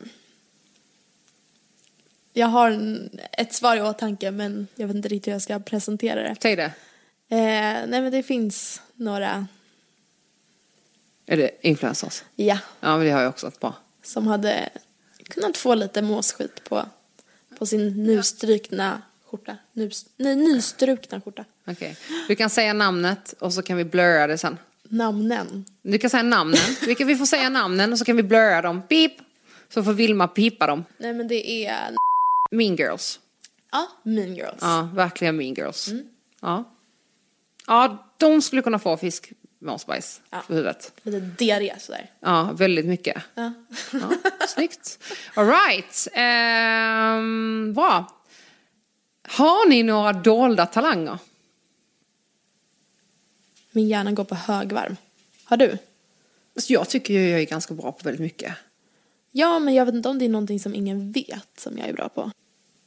jag har en, ett svar i åtanke men jag vet inte riktigt hur jag ska presentera det. Säg det. Eh, nej men det finns några. Är det influencers? Ja. Ja men det har jag också ett par. Som hade kunnat få lite måsskit på, på sin nystrukna skjorta. Nys, nej, nystrukna skjorta. Okej. Okay. Du kan säga namnet och så kan vi blurra det sen. Namnen. Du kan säga namnen. Vi, kan, vi får säga namnen och så kan vi blurra dem. Pip. Så får Vilma pipa dem. Nej men det är... Mean Girls. Ja, Mean Girls. Ja, verkligen Mean Girls. Mm. Ja. Ja, de skulle kunna få fisk måsbajs ja. På huvudet. Lite diarré sådär. Ja, väldigt mycket. Ja. Ja, snyggt. All right. Ehm, bra. Har ni några dolda talanger? Min hjärna går på högvarv. Har du? Alltså jag tycker jag är ganska bra på väldigt mycket. Ja, men jag vet inte om det är någonting som ingen vet som jag är bra på.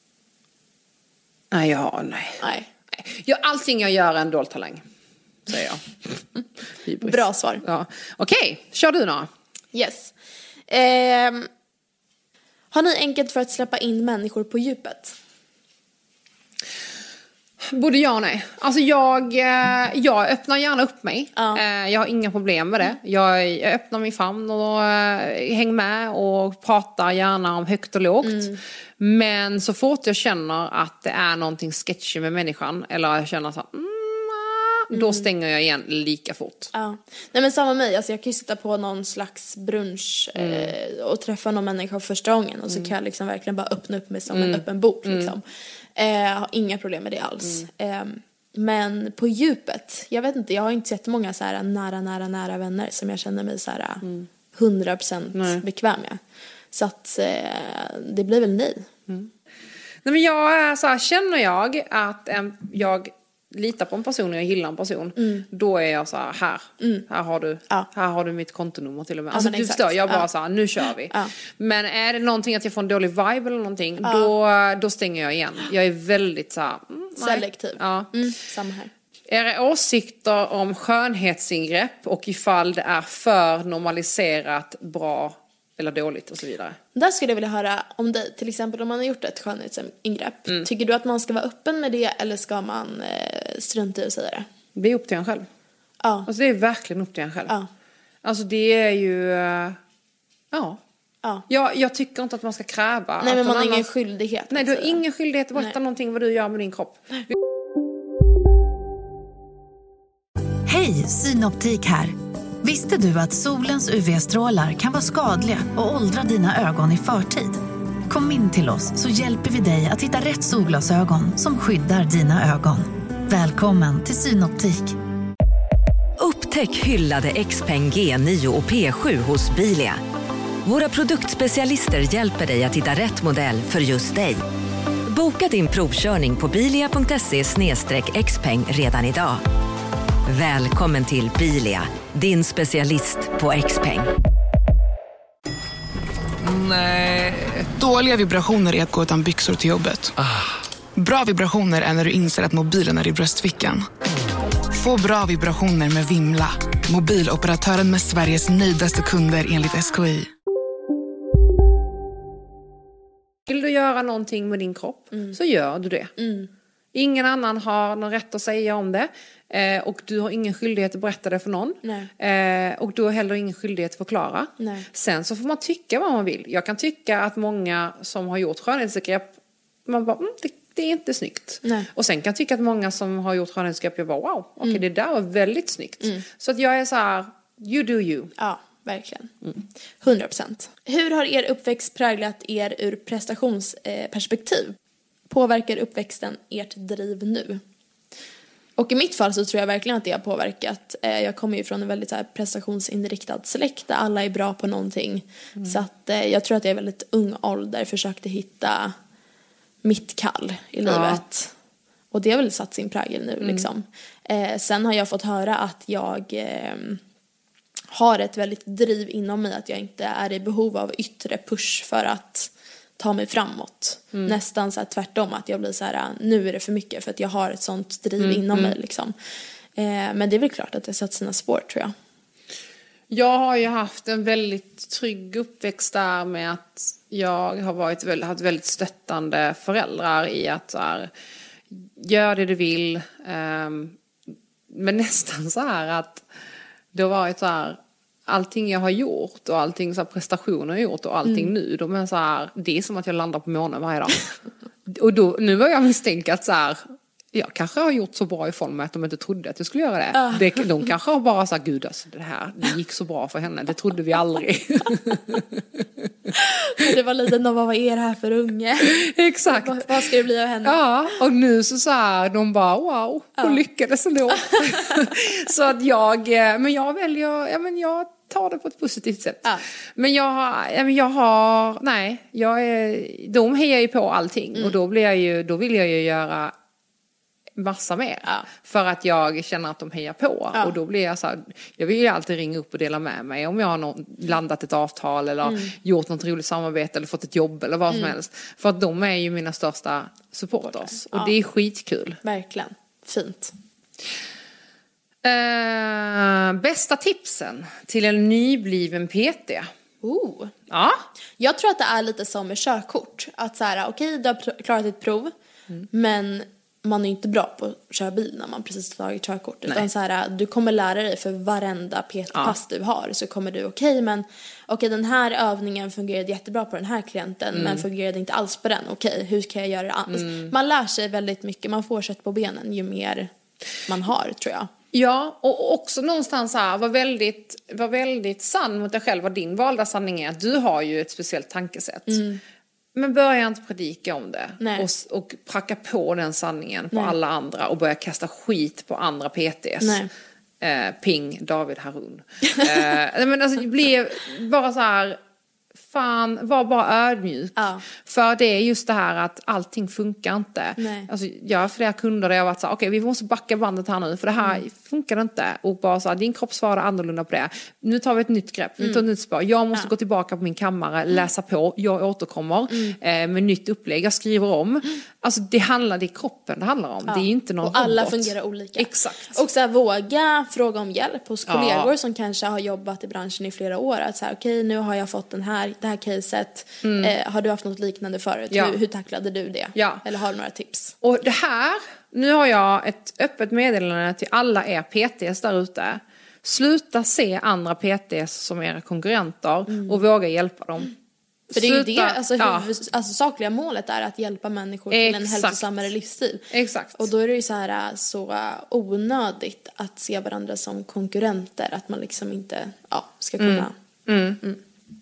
Nej, ja, nej. Nej. Ja, allting jag gör är en dold talang, säger jag. Bra svar. Ja. Okej, okay, kör du några. Yes. Eh, har ni enkelt för att släppa in människor på djupet? Både ja och nej. Alltså jag, jag öppnar gärna upp mig. Ja. Jag har inga problem med det. Jag, jag öppnar min famn och hänger med och pratar gärna om högt och lågt. Mm. Men så fort jag känner att det är någonting sketchy med människan eller jag känner så mm, mm. då stänger jag igen lika fort. Ja. Nej men samma mig. Alltså jag kan ju sitta på någon slags brunch mm. eh, och träffa någon människa första gången och så mm. kan jag liksom verkligen bara öppna upp mig som mm. en öppen bok liksom. Mm. Jag eh, har inga problem med det alls. Mm. Eh, men på djupet, jag vet inte, jag har inte sett många så här nära, nära, nära vänner som jag känner mig så här mm. hundra procent bekväm med. Så att eh, det blir väl nej. Mm. Nej men jag, så här, känner jag att eh, jag litar på en person och jag gillar en person, mm. då är jag så här, här, mm. här, har du, ja. här har du mitt kontonummer till och med. Ja, alltså du förstår, jag bara ja. så här, nu kör vi. Ja. Men är det någonting att jag får en dålig vibe eller någonting, ja. då, då stänger jag igen. Jag är väldigt så här, mm, selektiv. Ja. Mm, samma här. Era åsikter om skönhetsingrepp och ifall det är för normaliserat bra eller dåligt och så vidare. Där skulle jag vilja höra om dig. Till exempel om man har gjort ett skönhetsingrepp. Mm. Tycker du att man ska vara öppen med det eller ska man eh, strunta i att säga det? Det är upp till en själv. Ja. Alltså det är verkligen upp till en själv. Ja. Alltså det är ju... Uh, ja. Ja. Jag, jag tycker inte att man ska kräva. Nej, men man har annan... ingen skyldighet. Nej, du har ingen skyldighet att berätta Nej. någonting vad du gör med din kropp. Hej, Synoptik här. Visste du att solens U V-strålar kan vara skadliga och åldra dina ögon i förtid? Kom in till oss så hjälper vi dig att hitta rätt solglasögon som skyddar dina ögon. Välkommen till Synoptik. Upptäck hyllade Xpeng G nio och P sju hos Bilia. Våra produktspecialister hjälper dig att hitta rätt modell för just dig. Boka din provkörning på bilia punkt se slash xpeng redan idag. Välkommen till Bilia, din specialist på Xpeng. Nej. Dåliga vibrationer är att gå utan byxor till jobbet. Ah. Bra vibrationer är när du inser att mobilen är i bröstfickan. Få bra vibrationer med Vimla. Mobiloperatören med Sveriges nöjdaste kunder enligt S K I. Vill du göra någonting med din kropp mm. så gör du det. Mm. Ingen annan har någon rätt att säga om det. Eh, och du har ingen skyldighet att berätta det för någon. Eh, och du har heller ingen skyldighet att förklara. Nej. Sen så får man tycka vad man vill. Jag kan tycka att många som har gjort skönhetsingrepp, man bara, mm, det, det är inte snyggt. Nej. Och sen kan jag tycka att många som har gjort skönhetsingrepp, jag bara, wow, okej, okay, mm. det där var väldigt snyggt. Mm. Så att jag är så här, you do you. Ja, verkligen. hundra procent. Hur har er uppväxt präglat er ur prestationsperspektiv? Påverkar uppväxten ert driv nu? Och i mitt fall så tror jag verkligen att det har påverkat. Jag kommer ju från en väldigt så här prestationsinriktad släkt där alla är bra på någonting. Mm. Så att jag tror att jag är väldigt ung ålder försökte hitta mitt kall i livet. Ja. Och det har väl satt sin prägel nu mm. liksom. Eh, sen har jag fått höra att jag eh, har ett väldigt driv inom mig. Att jag inte är i behov av yttre push för att ta mig framåt. Mm. Nästan så här tvärtom, att jag blir så här, nu är det för mycket för att jag har ett sånt driv mm. inom mm. mig liksom. Eh, men det är väl klart att det har satt sina spår, tror jag. Jag har ju haft en väldigt trygg uppväxt där med att jag har varit väldigt, haft väldigt stöttande föräldrar i att så här, gör det du vill. Eh, men nästan så här att det har varit så här, allting jag har gjort och allting så här prestationer jag har gjort och allting mm. nu, de är så här, det är som att jag landar på månen varje dag. Och då, nu var jag misstänkt att så här, jag kanske har gjort så bra ifrån mig att de inte trodde att jag skulle göra det. Uh. det de kanske har bara sagt, gud alltså, det här, det gick så bra för henne, det trodde vi aldrig. Det var lite, de bara, vad är det här för unge? Exakt. Vad, vad ska det bli av henne? Ja, och nu så så här, de bara, wow, hon uh. lyckades ändå. Så att jag, men jag väljer, ja men jag tar det på ett positivt sätt. Ja. Men jag har, jag har, nej, jag är, de hejar ju på allting mm. och då blir jag ju, då vill jag ju göra massa mer. Ja. För att jag känner att de hejar på. Ja. Och då blir jag så här, jag vill ju alltid ringa upp och dela med mig om jag har någon, landat ett avtal eller mm. gjort något roligt samarbete eller fått ett jobb eller vad som mm. helst. För att de är ju mina största supporters. Ja. Och det är skitkul. Verkligen. Fint. Uh, bästa tipsen till en nybliven P T. Oh. Ja. Jag tror att det är lite som med körkort. Att så här, okej, okay, du har klarat ett prov. Mm. Men man är inte bra på att köra bil när man precis har tagit körkort. Nej. Utan så här, du kommer lära dig för varenda P T-pass ja. du har. Så kommer du, okej, okay, men okej, okay, den här övningen fungerade jättebra på den här klienten. Mm. Men fungerade inte alls på den. Okej, okay, hur kan jag göra det annars? Mm. Man lär sig väldigt mycket. Man får kött på benen ju mer man har, tror jag. Ja, och också någonstans här, var väldigt, var väldigt sann mot dig själv. Vad din valda sanning är. Du har ju ett speciellt tankesätt. Mm. Men börja inte predika om det. Och, och pracka på den sanningen på Nej. alla andra. Och börja kasta skit på andra P T:s. Nej. Eh, ping, David Harun. eh, men alltså, det blev bara så här... Fan, var bara ödmjuk. Ja. För det är just det här att allting funkar inte. Nej. Alltså, jag har flera kunder där jag har varit så här, okej, okay, vi måste backa bandet här nu. För det här mm. funkar inte. Och bara så här, din kropp svarar annorlunda på det. Nu tar vi ett nytt grepp, vi tar ett nytt spår. Jag måste ja. gå tillbaka på min kammare, läsa på. Jag återkommer mm. eh, med nytt upplägg. Jag skriver om. Alltså det handlar, det är kroppen det handlar om. Ja. Det är inte någon och alla robot. fungerar olika. Exakt. Och så här, våga fråga om hjälp hos kollegor ja. som kanske har jobbat i branschen i flera år. Att så här, okej, nu har jag fått den här, det här caset. Mm. Eh, har du haft något liknande förut? Ja. Hur, hur tacklade du det? Ja. Eller har du några tips? Och det här, nu har jag ett öppet meddelande till alla er P T:s där ute. Sluta se andra P T:s som era konkurrenter mm. och våga hjälpa dem. För det är ju det, alltså, ja. huvud, alltså sakliga målet är att hjälpa människor till Exakt. en hälsosammare livsstil. Exakt. Och då är det ju så här så onödigt att se varandra som konkurrenter, att man liksom inte ja, ska kunna... Mm. Mm.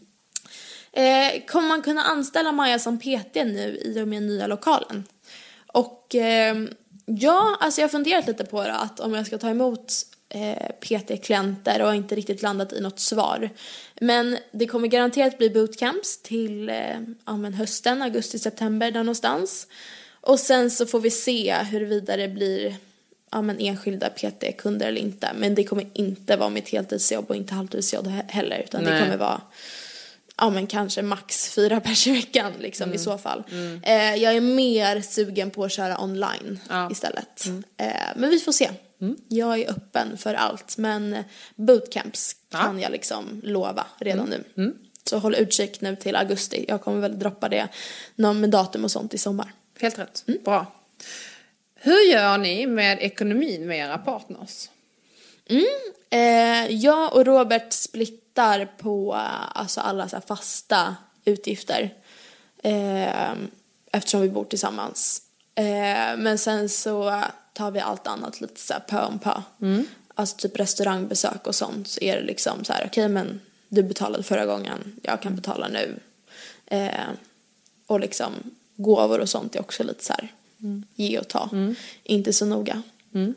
Mm. Eh, kommer man kunna anställa Maja som P T nu i och med nya lokalen? Och eh, ja, alltså jag har funderat lite på det, att om jag ska ta emot Eh, P T-klienter och har inte riktigt landat i något svar. Men det kommer garanterat bli bootcamps till eh, ja, men hösten, augusti, september där någonstans. Och sen så får vi se huruvida det blir ja, men enskilda P T-kunder eller inte. Men det kommer inte vara mitt heltidsjobb och inte halvtidsjobb heller, utan Nej. det kommer vara ja, men kanske max fyra pers i veckan liksom, mm. i så fall. Mm. Eh, jag är mer sugen på att köra online ja. istället. Mm. Eh, men vi får se. Mm. Jag är öppen för allt, men bootcamps ja. kan jag liksom lova redan mm. nu. Mm. Så håll utkik nu till augusti. Jag kommer väl droppa det med datum och sånt i sommar. Helt rätt. Mm. Bra. Hur gör ni med ekonomin med era partners? Mm. Eh, jag och Robert splittar på alltså alla så här fasta utgifter. Eh, eftersom vi bor tillsammans. Eh, men sen så tar vi allt annat lite så här pö om pö. Mm. Alltså typ restaurangbesök och sånt. Så är det liksom så här, okej okay, men du betalade förra gången. Jag kan betala nu. Eh, och liksom gåvor och sånt är också lite så här mm. ge och ta. Mm. Inte så noga. Mm.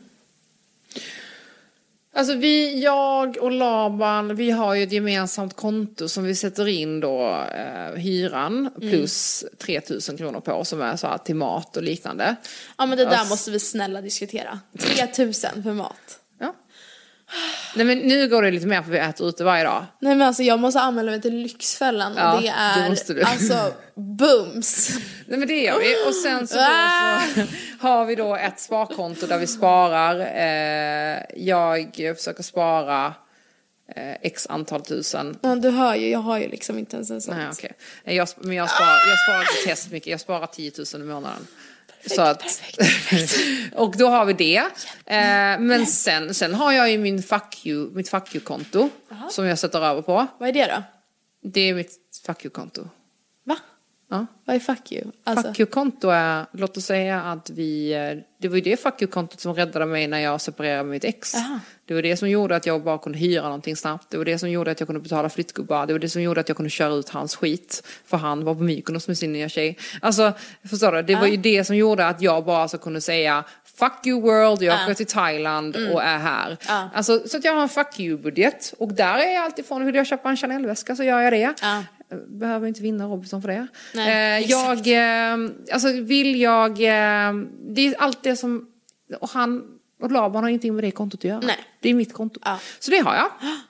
Alltså vi, jag och Laban, vi har ju ett gemensamt konto som vi sätter in då eh, hyran plus mm. tre tusen kronor på som är så här till mat och liknande. Ja men det där alltså, måste vi snälla diskutera. tre tusen för mat. Ja. Nej men nu går det lite mer för vi äter ute varje dag. Nej men alltså jag måste anmäla mig till Lyxfällan ja, och det är måste du. alltså bums. Nej men det gör vi och sen så, så har vi då ett sparkonto där vi sparar. Eh, jag försöker spara eh, x antal tusen. Ja du hör ju, jag har ju liksom inte ens en sån. Nej okej. Okay. Jag, men jag sparar, jag sparar inte test mycket, jag sparar tio tusen i månaden. Perfekt, så att, perfekt, perfekt. Och då har vi det. Eh, men sen, sen har jag ju min fuck you, mitt fuck you-konto som jag sätter över på. Vad är det då? Det är mitt fuck you-konto. Va? Ja. Vad är fuck you? Alltså... Fuck you-konto är, låt oss säga att vi, det var ju det fuck you-kontot som räddade mig när jag separerade med mitt ex. Aha. Det var det som gjorde att jag bara kunde hyra någonting snabbt. Det var det som gjorde att jag kunde betala flyttgubbar. Det var det som gjorde att jag kunde köra ut hans skit. För han var på Mykonos med sin nya tjej. Alltså, förstår du? Det var ju det som gjorde att jag bara så kunde säga fuck you world, jag åker uh. till Thailand mm. och är här. Uh. Alltså, så att jag har en fuck you-budget. Och där är jag alltid från, vill jag köpa en Chanel-väska så gör jag det. Uh. Behöver inte vinna Robinson för det. Nej, eh, jag, eh, alltså vill jag, eh, det är allt det som, och han och Laban har ingenting med det kontot att göra. Nej. Det är mitt konto. Ja. Så det har jag.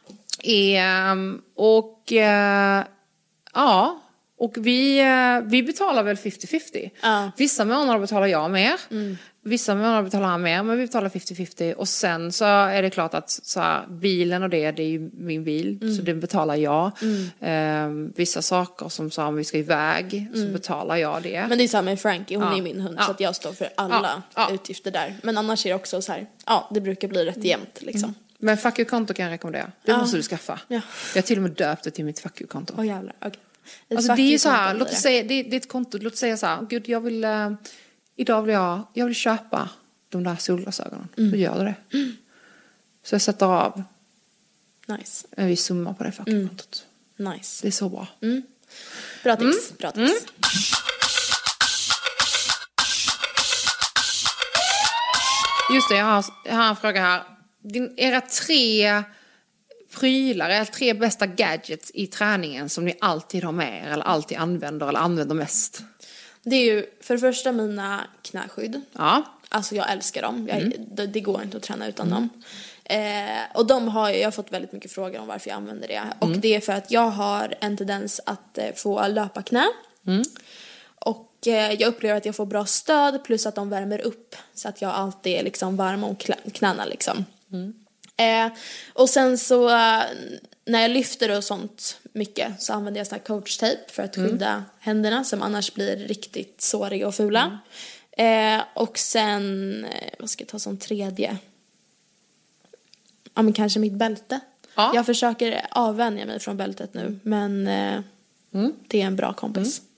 Eh, och eh, ja, och vi, eh, vi betalar väl femtio femtio. Ja. Vissa månader betalar jag mer. Mm. Vissa månader betalar han mer, men vi betalar femtio femtio. Och sen så är det klart att så här, bilen och det, det är ju min bil. Mm. Så det betalar jag. Mm. Eh, vissa saker som så om vi ska iväg mm. så betalar jag det. Men det är samma med Frankie, hon ja. är min hund. Ja. Så att jag står för alla ja. Ja. utgifter där. Men annars är det också så här, ja det brukar bli rätt jämnt liksom. Mm. Men fuck you-konto kan jag rekommendera. Det ja. måste du skaffa. Ja. Jag har till och med döpt det till mitt fuck you-konto. Åh oh, jävlar, okej. Okay. Alltså det är ju så här, låt oss säga, det, det är ett konto, låt oss säga så här, gud jag vill... Uh, idag vill jag, jag vill köpa de där solglasögonen. Mm. Så gör du det. Mm. Så jag sätter av nice. en viss summa på det faktakontot. Mm. Nice. Det är så bra. Mm. Bra tips. Mm. Bra tips. Mm. Just det, jag har, jag har en fråga här. Din, era tre prylar, era tre bästa gadgets i träningen som ni alltid har med er eller alltid använder eller använder mest. Det är ju för det första mina knäskydd. Ja. Alltså jag älskar dem. Jag, Mm. det, det går inte att träna utan Mm. dem. Eh, och de har jag, jag har fått väldigt mycket frågor om varför jag använder det. Och Mm. det är för att jag har en tendens att eh, få löpa knä. Mm. Och eh, jag upplever att jag får bra stöd plus att de värmer upp så att jag alltid är liksom varm om knäna liksom. Mm. Eh, och sen så eh, när jag lyfter och sånt mycket så använder jag sån här coach-tape för att skydda mm. händerna som annars blir riktigt såriga och fula. Mm. Eh, och sen, eh, vad ska jag ta som tredje? Ja, men kanske mitt bälte. Ja. Jag försöker avvänja mig från bältet nu, men eh, mm. det är en bra kompis. Mm.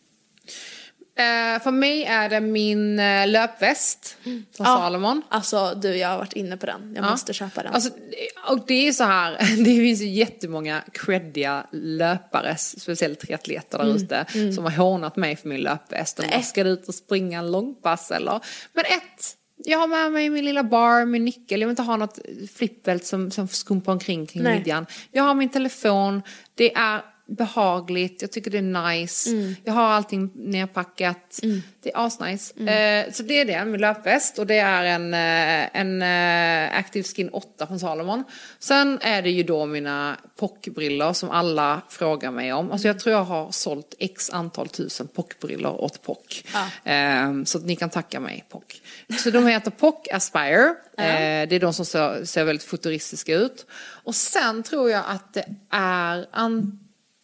Uh, för mig är det min uh, löpväst från ja. Salomon. Alltså du, jag har varit inne på den. Jag ja. måste köpa den. Alltså, och det är så här, det finns ju jättemånga creddiga löpare, speciellt triatleter där mm. ute, mm. som har hånat mig för min löpväst. Och jag ska ut och springa en långpass eller. Men ett, jag har med mig min lilla bar, min nyckel. Jag vill inte ha något flippbält som, som skumpar omkring kring Nej. midjan. Jag har min telefon. Det är behagligt, jag tycker det är nice. Mm. Jag har allting nerpackat. Mm. Det är asnice. Mm. Eh, så det är det, min löpväst. Och det är en, en uh, Active Skin åtta från Salomon. Sen är det ju då mina P O C-brillor som alla frågar mig om. Alltså jag tror jag har sålt x antal tusen P O C-brillor åt P O C. Ja. Eh, så att ni kan tacka mig, P O C. Så de heter P O C Aspire. Ja. Eh, det är de som ser, ser väldigt futuristiska ut. Och sen tror jag att det är an-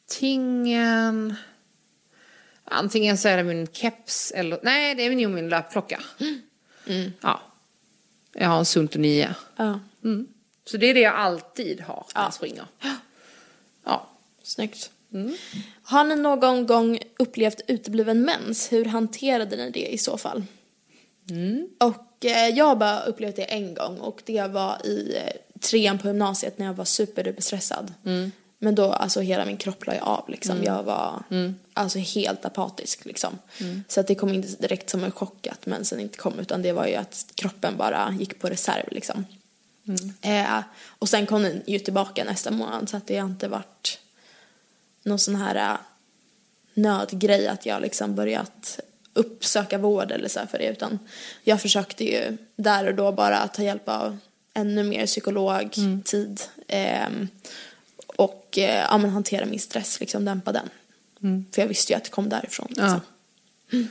Antingen Antingen så är det min keps eller nej, det är nog min löpklocka. Mm. Mm. Ja. Jag har en Sunto nio. Ja. Mm. Så det är det jag alltid har när ja. jag springer. Ja, snyggt. Mm. Har ni någon gång upplevt utebliven mens? Hur hanterade ni det i så fall? Mm. Och eh, jag har bara upplevt det en gång och det var i eh, trean på gymnasiet när jag var superduper stressad. Mm. Men då, alltså hela min kropp la jag av liksom. Mm. Jag var mm. alltså helt apatisk liksom. Mm. Så att det kom inte direkt som en chock att mensen inte kom. Utan det var ju att kroppen bara gick på reserv liksom. Mm. Eh, och sen kom den ju tillbaka nästa månad. Så att det har inte varit någon sån här äh, nödgrej att jag liksom börjat uppsöka vård eller så här för det. Utan jag försökte ju där och då bara ta hjälp av ännu mer psykologtid. Mm. Eh, Och eh, ja, men hantera min stress, liksom dämpa den. Mm. För jag visste ju att det kom därifrån. Liksom. Ja. Mm.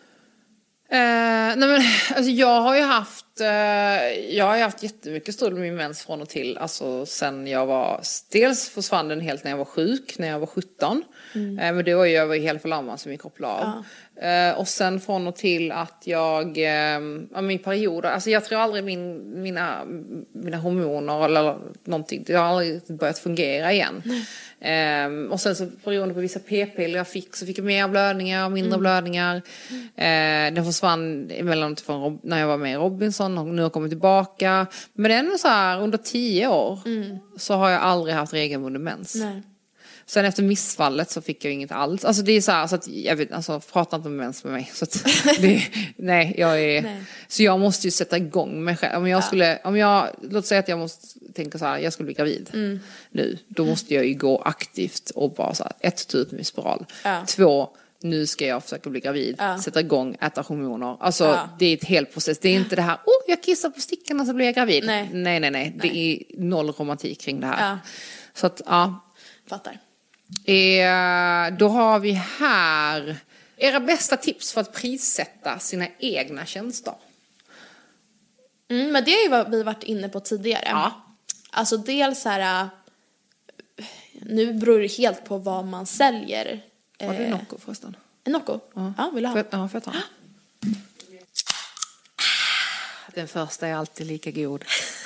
Eh, nej men, alltså jag har ju haft, eh, jag har ju haft jättemycket strul med min mens från och till. Alltså sen jag var, dels försvann den helt när jag var sjuk, när jag var sjutton. Mm. Eh, men det var ju, jag var ju helt förlamad som min kropp la av. Ja. Uh, och sen från och till att jag uh, min perioder, alltså jag tror aldrig min, mina, mina hormoner eller någonting, det har aldrig börjat fungera igen. Mm. Uh, och sen så beroende på vissa p-piller jag fick så fick jag mer blödningar och mindre mm. blödningar. Uh, den försvann emellanåt från när jag var med i Robinson och nu har jag kommit tillbaka. Men ändå så här under tio år mm. så har jag aldrig haft regelbunden mens. Nej. Sen efter missfallet så fick jag inget alls. Alltså det är så här, så att jag vet, alltså prata inte om mens med mig så att det, nej, jag är nej. Så jag måste ju sätta igång mig själv. Om jag ja. skulle om jag låt säga att jag måste tänka så här, jag skulle bli gravid mm. nu, då måste jag ju gå aktivt och bara så här, ett ta ut min spiral. Ja. Två, nu ska jag försöka bli gravid, ja. sätta igång, äta hormoner. Alltså ja. det är ett helt process. Det är inte det här, oh, jag kissar på stickorna så blir jag gravid. Nej, nej, nej. nej. Det är noll romantik kring det här. Ja. Så att ja, fattar. Eh, då har vi här era bästa tips för att prissätta sina egna tjänster. Mm, men det har ju vi varit inne på tidigare. Ja. Alltså dels så här, nu beror det helt på vad man säljer. Har du en Nocco förresten? En Nocco? Ja, ja vill du ha? För, ja, för jag ta. Den första är alltid lika god.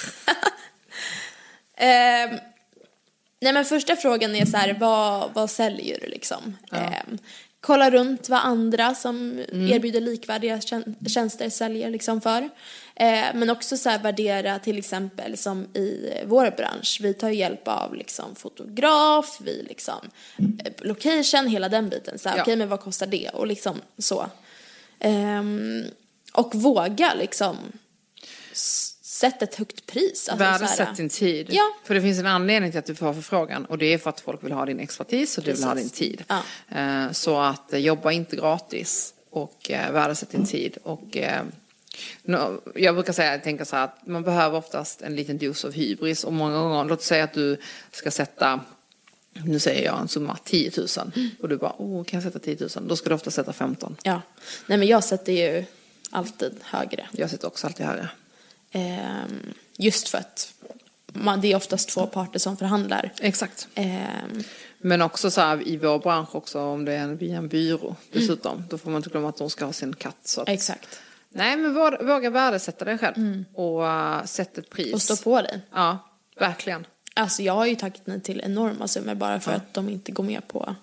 eh, Nej men första frågan är så här, vad, vad säljer du liksom? Ja. Eh, kolla runt vad andra som mm. erbjuder likvärdiga tjänster säljer liksom för. Eh, men också så här värdera till exempel som i vår bransch. Vi tar hjälp av liksom fotograf, vi liksom eh, location, hela den biten. Så här, ja. Okej, men vad kostar det? Och liksom så. Eh, och våga liksom sätt ett högt pris. Alltså, värdesätt din tid. Ja. För det finns en anledning till att du får förfrågan. Och det är för att folk vill ha din expertis och du vill ha din tid. Ja. Uh, så att uh, jobba inte gratis. Och uh, värdesätt din tid. Och uh, no, jag brukar säga, jag tänker så här, att man behöver oftast en liten dos av hybris. Och många gånger, låt säga att du ska sätta nu säger jag en summa tio tusen mm. och du bara, åh, kan jag sätta tio tusen? Då ska du ofta sätta femton. Ja, nej men jag sätter ju alltid högre. Jag sätter också alltid högre. Ehm, just för att man, det är oftast två parter som förhandlar. Exakt. Ehm. Men också så här, i vår bransch också, om det är en, via en byrå dessutom, mm. då får man inte glömma att de ska ha sin katt. Så att, exakt. Nej, men våga, våga värdesätta dig själv mm. och uh, sätta ett pris. Och stå på dig. Ja, verkligen. Alltså jag har ju tagit nej till enorma summor bara för ja. att de inte går med på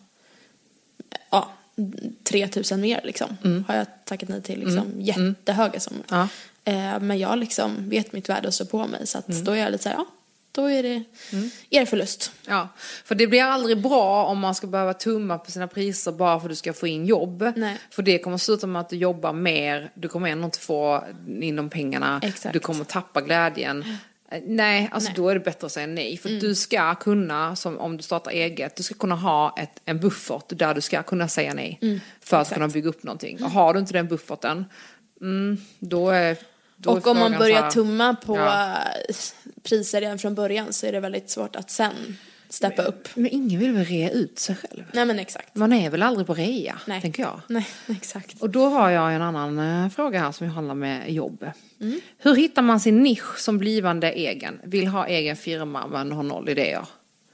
ja, tre tusen mer liksom. Mm. Har jag tagit nej till liksom mm. jättehöga summor. Ja. Eh, men jag liksom vet mitt värde och står på mig. Så att mm. då är jag lite så här, ja, då är det mm. er förlust. Ja, för det blir aldrig bra om man ska behöva tumma på sina priser bara för att du ska få in jobb. Nej. För det kommer sluta med att du jobbar mer. Du kommer ändå inte få in de pengarna. Exakt. Du kommer tappa glädjen. Nej, alltså nej. Då är det bättre att säga nej. För mm. du ska kunna, som om du startar eget, du ska kunna ha ett, en buffert där du ska kunna säga nej. Mm. För att Exakt. kunna bygga upp någonting. Och har du inte den bufferten, mm, då är... Då och om man börjar här, tumma på ja. priser redan från början så är det väldigt svårt att sen steppa men, upp. Men ingen vill väl rea ut sig själv? Nej, men exakt. Man är väl aldrig på rea, nej. tänker jag. Nej, exakt. Och då har jag en annan äh, fråga här som handlar med jobb. Mm. Hur hittar man sin nisch som blivande egen? Vill ha egen firma men har noll idéer.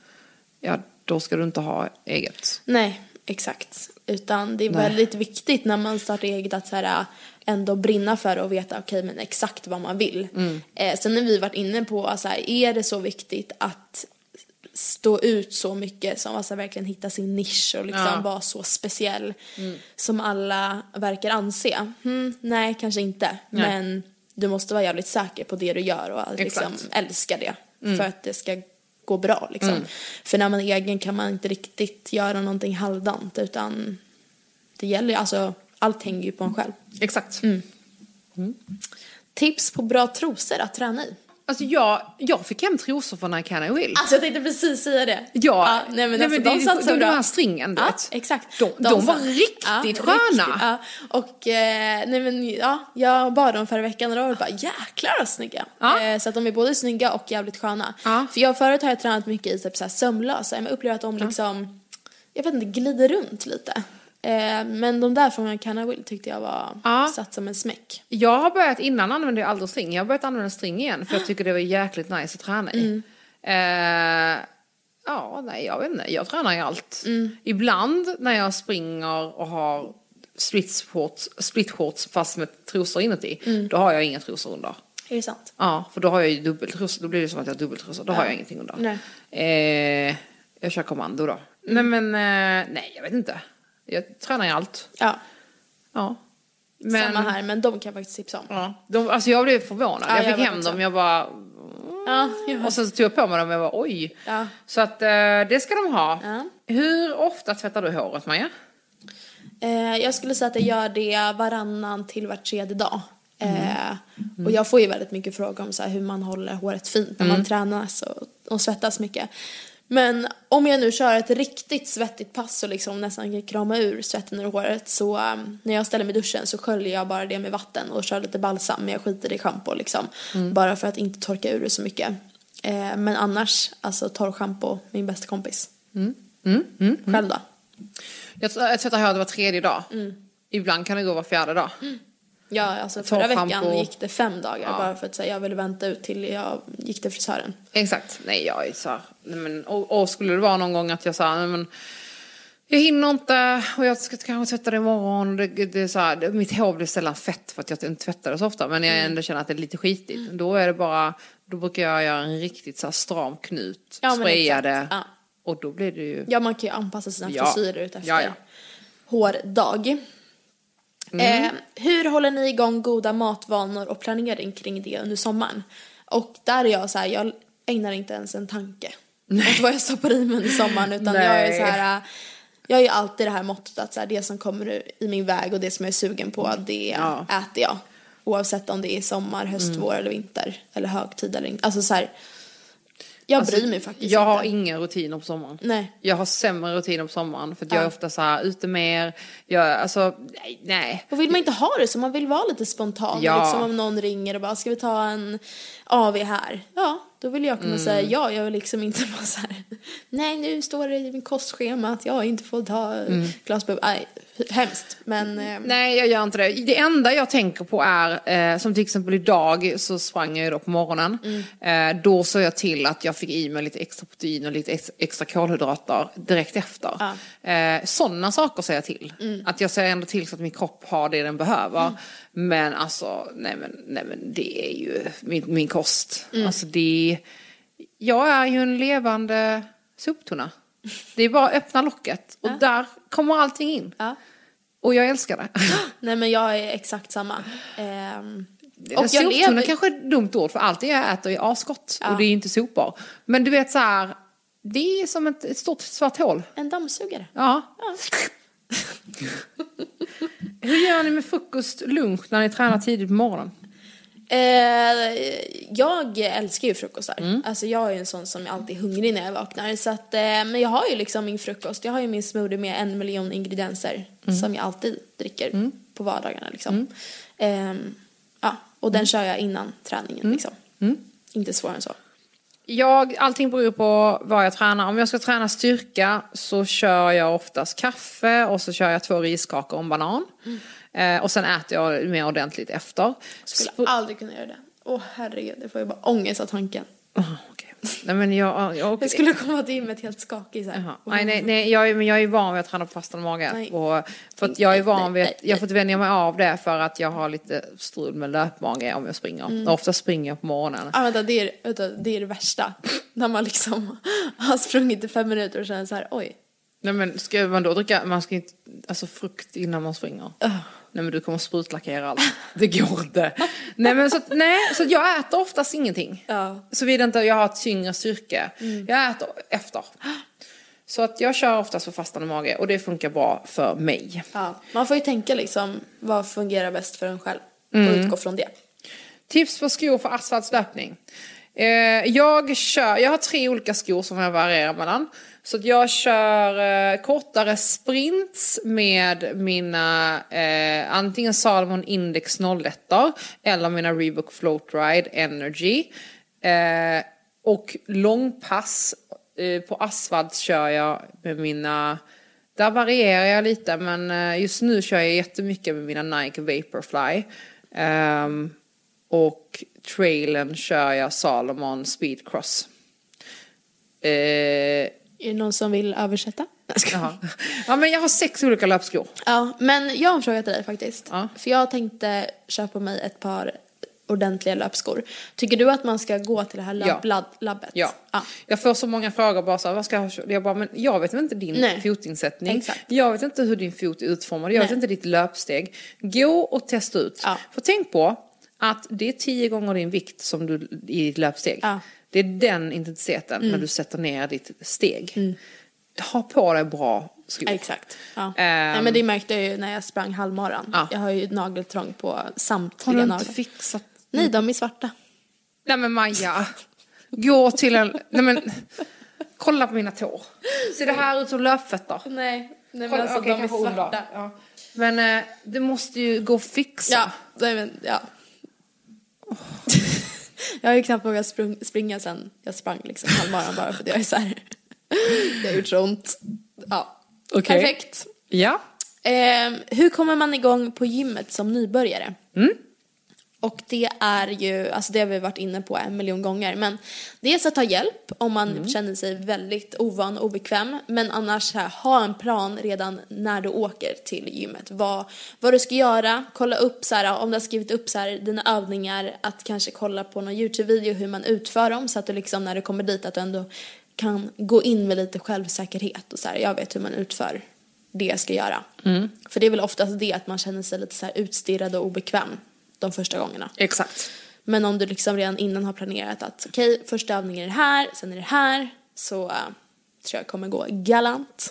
Ja, då ska du inte ha eget. Nej, exakt. Utan det är Nej. väldigt viktigt när man startar eget att så här, ändå brinna för och veta okej, okay, men exakt vad man vill. Mm. Eh, sen när vi varit inne på så här, är det så viktigt att stå ut så mycket som alltså, verkligen hitta sin nisch och liksom ja. vara så speciell mm. som alla verkar anse. Hmm, nej, kanske inte. Nej. Men du måste vara jävligt säker på det du gör och liksom älska det mm. för att det ska gå bra liksom. Mm. För när man är egen kan man inte riktigt göra någonting halvdant utan det gäller alltså allt hänger ju på en själv. Exakt. Mm. Mm. Tips på bra trosor att träna i. Alltså jag, jag fick hem trosor från I Can I Will. Alltså jag tänkte precis säga det. Ja, ja nej, men nej, alltså, men de satt så de, bra. De här stringen, du ja, vet. Exakt. De, de, de var riktigt ja, sköna. Riktigt, ja. Och eh, nej, men, ja, jag bar dem förra veckan och då var det bara jäklar vad snygga. Ja. Eh, så att de är både snygga och jävligt sköna. Ja. För jag förut har jag tränat mycket i typ så här sömlösa. Jag upplever att de liksom, jag vet inte, glider runt lite. Eh, men de där från I Can I Will tyckte jag var ja. satt som en smäck. Jag har börjat, innan använde jag aldrig string. Jag har börjat använda string igen för jag tycker det var jäkligt nice att träna i. Mm. Eh, ja, nej jag vet inte. Jag tränar i allt. Mm. Ibland när jag springer och har splitshorts, splitshorts fast med trosor inuti, mm. då har jag inga trosor under. Är det sant? Ja, för då har jag ju dubbeltrosor. Då blir det som att jag har dubbeltrosor. Då ja. har jag ingenting under. Nej. Eh, jag kör kommando då. Mm. Nej men, eh, nej jag vet inte. Jag tränar i allt. Ja. Ja. Men, samma här, men de kan jag faktiskt tipsa om. Ja. De, alltså jag blev förvånad. Ja, jag fick jag hem dem, jag bara... Ja, jag och sen så tog jag på mig dem och jag bara oj. Ja. Så att eh, det ska de ha. Ja. Hur ofta tvättar du håret, Maja? Eh, jag skulle säga att jag gör det varannan till var tredje dag. Mm. Eh, mm. Och jag får ju väldigt mycket frågor om så här, hur man håller håret fint när mm. man tränas och, och svettas mycket. Men om jag nu kör ett riktigt svettigt pass och liksom nästan kan krama ur svetten ur håret så um, när jag ställer mig i duschen så sköljer jag bara det med vatten och kör lite balsam, men jag skiter i shampoo liksom. Mm. Bara för att inte torka ur det så mycket. Eh, men annars, alltså torrschampo, min bästa kompis. Mm. Mm. Mm. Själv då? Jag, jag tvättar håret var tredje dag. Mm. Ibland kan det gå var fjärde dag. Mm. Ja, alltså förra veckan gick det fem dagar ja. bara för att säga, jag ville vänta ut till jag gick till frisören. Exakt. Nej, jag är så här, nej, men, och, och skulle det vara någon gång att jag sa, nej men jag hinner inte och jag ska kanske tvätta det imorgon. Det, det är så här, det, mitt hår blir sällan fett för att jag inte tvättar det så ofta, men jag ändå känner att det är lite skitigt. Mm. Då är det bara, då brukar jag göra en riktigt så här stram knut, ja, spraya det ja. och då blir det ju... Ja, man kan ju anpassa sina ja. frisyrer ut efter ja, ja. hårdag. Mm. Eh, hur håller ni igång goda matvanor och planering kring det under sommaren? Och där är jag så här, jag ägnar inte ens en tanke åt vad jag stoppar i mig under sommaren, utan Nej. jag är så här, jag är ju alltid det här mottot att så här, det som kommer i min väg och det som jag är sugen på, det ja. äter jag. Oavsett om det är sommar, höst, mm. vår eller vinter eller högtid eller inte. Alltså så här, jag alltså, bryr mig faktiskt jag inte. har inga rutiner på sommaren. Nej. Jag har sämre rutiner på sommaren. För att ja. jag är ofta så här ute mer. Jag, alltså, nej, nej. Och vill man inte ha det så man vill vara lite spontan. Ja. Liksom om någon ringer och bara, ska vi ta en A V här? Ja, då vill jag kunna mm. säga ja. Jag vill liksom inte vara så här, nej nu står det i min kostschema att jag inte får ta mm. glasbubbel. Nej, hemskt. Men, eh... nej, jag gör inte det. Det enda jag tänker på är, eh, som till exempel idag så sprang jag ju då på morgonen. Mm. Eh, då såg jag till att jag fick i mig lite extra protein och lite ex- extra kolhydrater direkt efter. Ja. Eh, sådana saker säger jag till. Mm. Att jag säger ändå till så att min kropp har det den behöver. Mm. Men alltså, nej men, nej men det är ju min, min kost. Mm. Alltså det, jag är ju en levande soptunna. Det är bara att öppna locket och ja. Där kommer allting in. Ja. Och jag älskar det. Nej men jag är exakt samma. Ehm, och jag soptunna lever... kanske är ett dumt ord för allting jag äter är asgott. Ja. Och det är inte sopbar. Men du vet så här, det är som ett, ett stort svart hål. En dammsugare. Ja. ja. Hur gör ni med frukost, lunch när ni tränar tidigt på morgonen? Eh, jag älskar ju frukostar. Mm. Alltså jag är ju en sån som alltid är hungrig när jag vaknar. Så att, eh, men jag har ju liksom min frukost. Jag har ju min smoothie med en miljon ingredienser. Mm. Som jag alltid dricker mm. på vardagarna liksom. Mm. Eh, ja, och den mm. kör jag innan träningen mm. liksom. Mm. Inte svårare än så. Jag, allting beror på vad jag tränar. Om jag ska träna styrka så kör jag oftast kaffe och så kör jag två riskakor och en banan. Mm. Eh, och sen äter jag mer ordentligt efter. Jag skulle Sp- aldrig kunna göra det. Åh oh, herregud, det får ju bara ångest av tanken. Oh, okay. Nej, men jag, jag, jag skulle komma till med ett helt skakig så här. Uh-huh. Nej, nej, nej jag, är, men jag är van vid att träna på fastande mage. Och för att jag är van vid att jag har fått vänja mig av det för att jag har lite strul med löpmage om jag springer. Mm. Ofta springer jag på morgonen. Ah, vänta, det, är, vänta, det är det värsta. När man liksom har sprungit i fem minuter och känner så här, oj. Nej men ska man då dricka, man ska inte, alltså frukt innan man springer. Uh. Nej men du kommer sprutlackera allt. Det går inte. nej men så, nej, så jag äter oftast ingenting. Ja. Så vid inte jag har ett tyngre styrka. Mm. Jag äter efter. Så att jag kör oftast för fastande mage och det funkar bra för mig. Ja. Man får ju tänka liksom, vad fungerar bäst för en själv? Och mm. utgå från det. Tips på skor för asfaltslöpning. Eh, jag kör, jag har tre olika skor som jag varierar mellan. Så att jag kör eh, kortare sprints med mina eh, antingen Salomon Index noll ett eller mina Reebok Float Ride Energy. Eh, och långpass eh, på asfalt kör jag med mina, där varierar jag lite men eh, just nu kör jag jättemycket med mina Nike Vaporfly. Eh, och trailen kör jag Salomon Speedcross. Eh, Är det någon som vill översätta? Jaha. Ja, men jag har sex olika löpskor. Ja, men jag har en fråga till dig faktiskt. Ja. För jag tänkte köpa mig ett par ordentliga löpskor. Tycker du att man ska gå till det här löplabbet? Ja. ja. Jag får så många frågor bara så här, vad ska jag, jag bara, men jag vet inte din Nej. fotinsättning. Exakt. Jag vet inte hur din fot är utformad. Jag Nej. vet inte ditt löpsteg. Gå och testa ut. Ja. För tänk på att det är tio gånger din vikt som du i ditt löpsteg. Ja. Det är den intensiteten mm. när du sätter ner ditt steg. Mm. Ha på dig bra skor. Exakt. Ja. Um, Nej, men det märkte jag ju när jag sprang halvmaran. Ja. Jag har ju nageltrång på samtliga naglar. Har du inte fixat? Nej, de är svarta. Nej men Maja. Gå till en... Nej men... Kolla på mina tår. Ser det här ut som löpfötter? Nej. Nej men Kolla, alltså okay, de är svarta. Ja. Men eh, det måste ju gå att fixa. Ja. Nej, men, ja. Oh. Jag har ju knappt vågat sprung, springa sen jag sprang liksom halvmaran bara för att jag är så här. Det har gjort så ont. Ja, okay. Perfekt. Ja. Eh, hur kommer man igång på gymmet som nybörjare? Mm. Och det är ju, alltså det har vi varit inne på en miljon gånger. Men dels att ta hjälp om man mm. känner sig väldigt ovan och obekväm. Men annars här, ha en plan redan när du åker till gymmet. Vad, vad du ska göra, kolla upp så här, om du har skrivit upp så här, dina övningar. Att kanske kolla på någon YouTube-video hur man utför dem. Så att du liksom när du kommer dit att du ändå kan gå in med lite självsäkerhet. Och så här, jag vet hur man utför det jag ska göra. Mm. För det är väl oftast det att man känner sig lite så här utstirrad och obekväm de första gångerna. Exakt. Men om du liksom redan innan har planerat att okej, okay, första övningen är det här, sen är det här, så uh, tror jag kommer gå galant.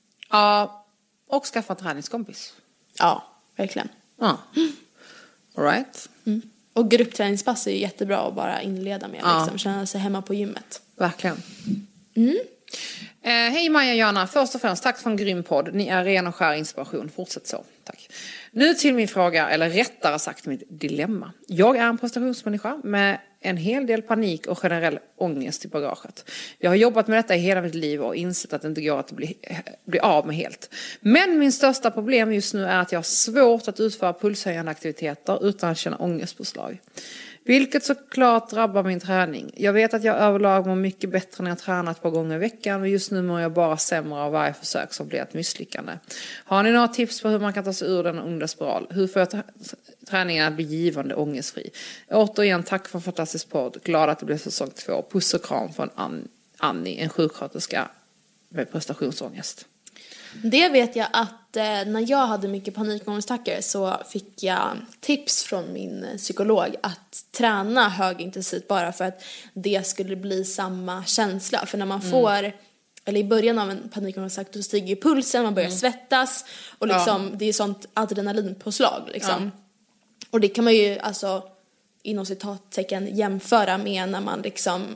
Ja, och skaffa träningskompis. Ja, verkligen. Ja. Mm. All right. Mm. Och gruppträningspass är ju jättebra att bara inleda med. Ja. Liksom, känna sig hemma på gymmet. Verkligen. Mm. Eh, hej Maja och Jana, först och främst tack för en grym podd. Ni är ren och skär inspiration, fortsätt så, tack. Nu till min fråga, eller rättare sagt mitt dilemma. Jag är en prestationsmänniska med en hel del panik och generell ångest i bagaget. Jag har jobbat med detta i hela mitt liv och insett att det inte går att bli, bli av med helt. Men min största problem just nu är att jag har svårt att utföra pulshöjande aktiviteter utan att känna ångestpåslag. Vilket såklart drabbar min träning. Jag vet att jag överlag mår mycket bättre när jag tränar ett par gånger i veckan. Och just nu mår jag bara sämre av varje försök som blir ett misslyckande. Har ni några tips på hur man kan ta sig ur den onda spiral? Hur får jag t- träningen att bli givande ångestfri? Återigen, tack för en fantastisk podd. Glad att det blev säsong två. Puss och kram från An- Annie, en sjuksköterska med prestationsångest. Det vet jag att eh, när jag hade mycket panikångestattacker så fick jag tips från min psykolog att träna högintensivt bara för att det skulle bli samma känsla. För när man mm. får, eller i början av en panikångestattack då stiger ju pulsen, man börjar mm. svettas och liksom, ja. det är sånt adrenalinpåslag liksom. Ja. Och det kan man ju alltså inom citattecken jämföra med när man liksom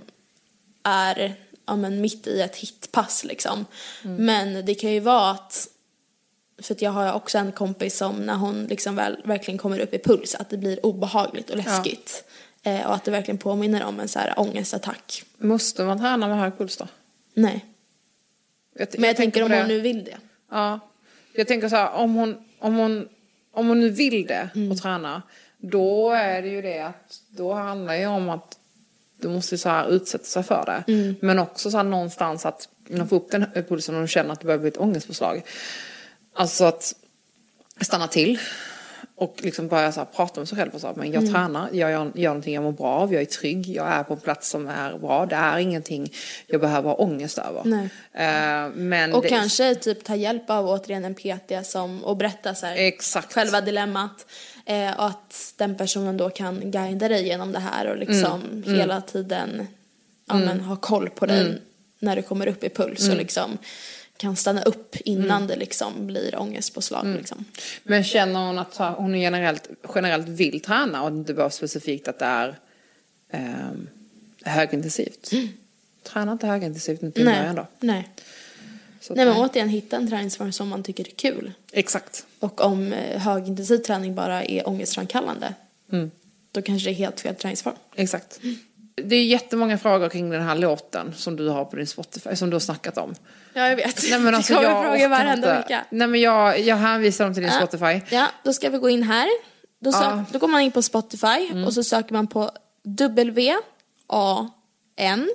är... Ja, men mitt i ett hitpass liksom. Mm. Men det kan ju vara att, för att jag har också en kompis som när hon liksom väl, verkligen kommer upp i puls, att det blir obehagligt och läskigt. Ja. Eh, och att det verkligen påminner om en så här ångestattack. Måste man träna med hög puls då? Nej. Jag, men jag, jag tänker om det. Hon nu vill det. Ja. Jag tänker så här, om hon, om hon, om hon nu vill det mm. och träna, då är det ju det att, då handlar det ju om att du måste så här utsätta sig för det. Mm. Men också så här någonstans att man får upp den pulsen och du känner att det börjar bli ett ångestpåslag. Alltså att stanna till och liksom börja så här prata med sig själv och så här, men jag mm. tränar, jag gör, gör någonting jag mår bra av, jag är trygg, jag är på en plats som är bra, det är ingenting jag behöver ha ångest över. Nej. Uh, men och det... kanske typ ta hjälp av återigen en P T som, och berätta så här, exakt. Själva dilemmat. Eh, och att den personen då kan guida dig genom det här och liksom mm. hela mm. tiden ja, mm. men, ha koll på dig mm. när du kommer upp i puls mm. och liksom kan stanna upp innan mm. det liksom blir ångestpåslag. Mm. Liksom. Men känner hon att hon generellt, generellt vill träna och inte bara specifikt att det är eh, högintensivt? Mm. Träna inte högintensivt inte i början då? Nej. Så Nej men återigen hitta en träningsform som man tycker är kul. Exakt. Och om eh, högintensiv träning bara är ångestframkallande mm. då kanske det är helt fel träningsform. Exakt. Mm. Det är jättemånga frågor kring den här låten som du har på din Spotify som du har snackat om. Ja jag vet. Nej, men alltså, jag jag frågar varenda vecka. Nej men jag, jag hänvisar dem till din ja. Spotify. Ja då ska vi gå in här. Då, sök, ja. då går man in på Spotify mm. och så söker man på W A N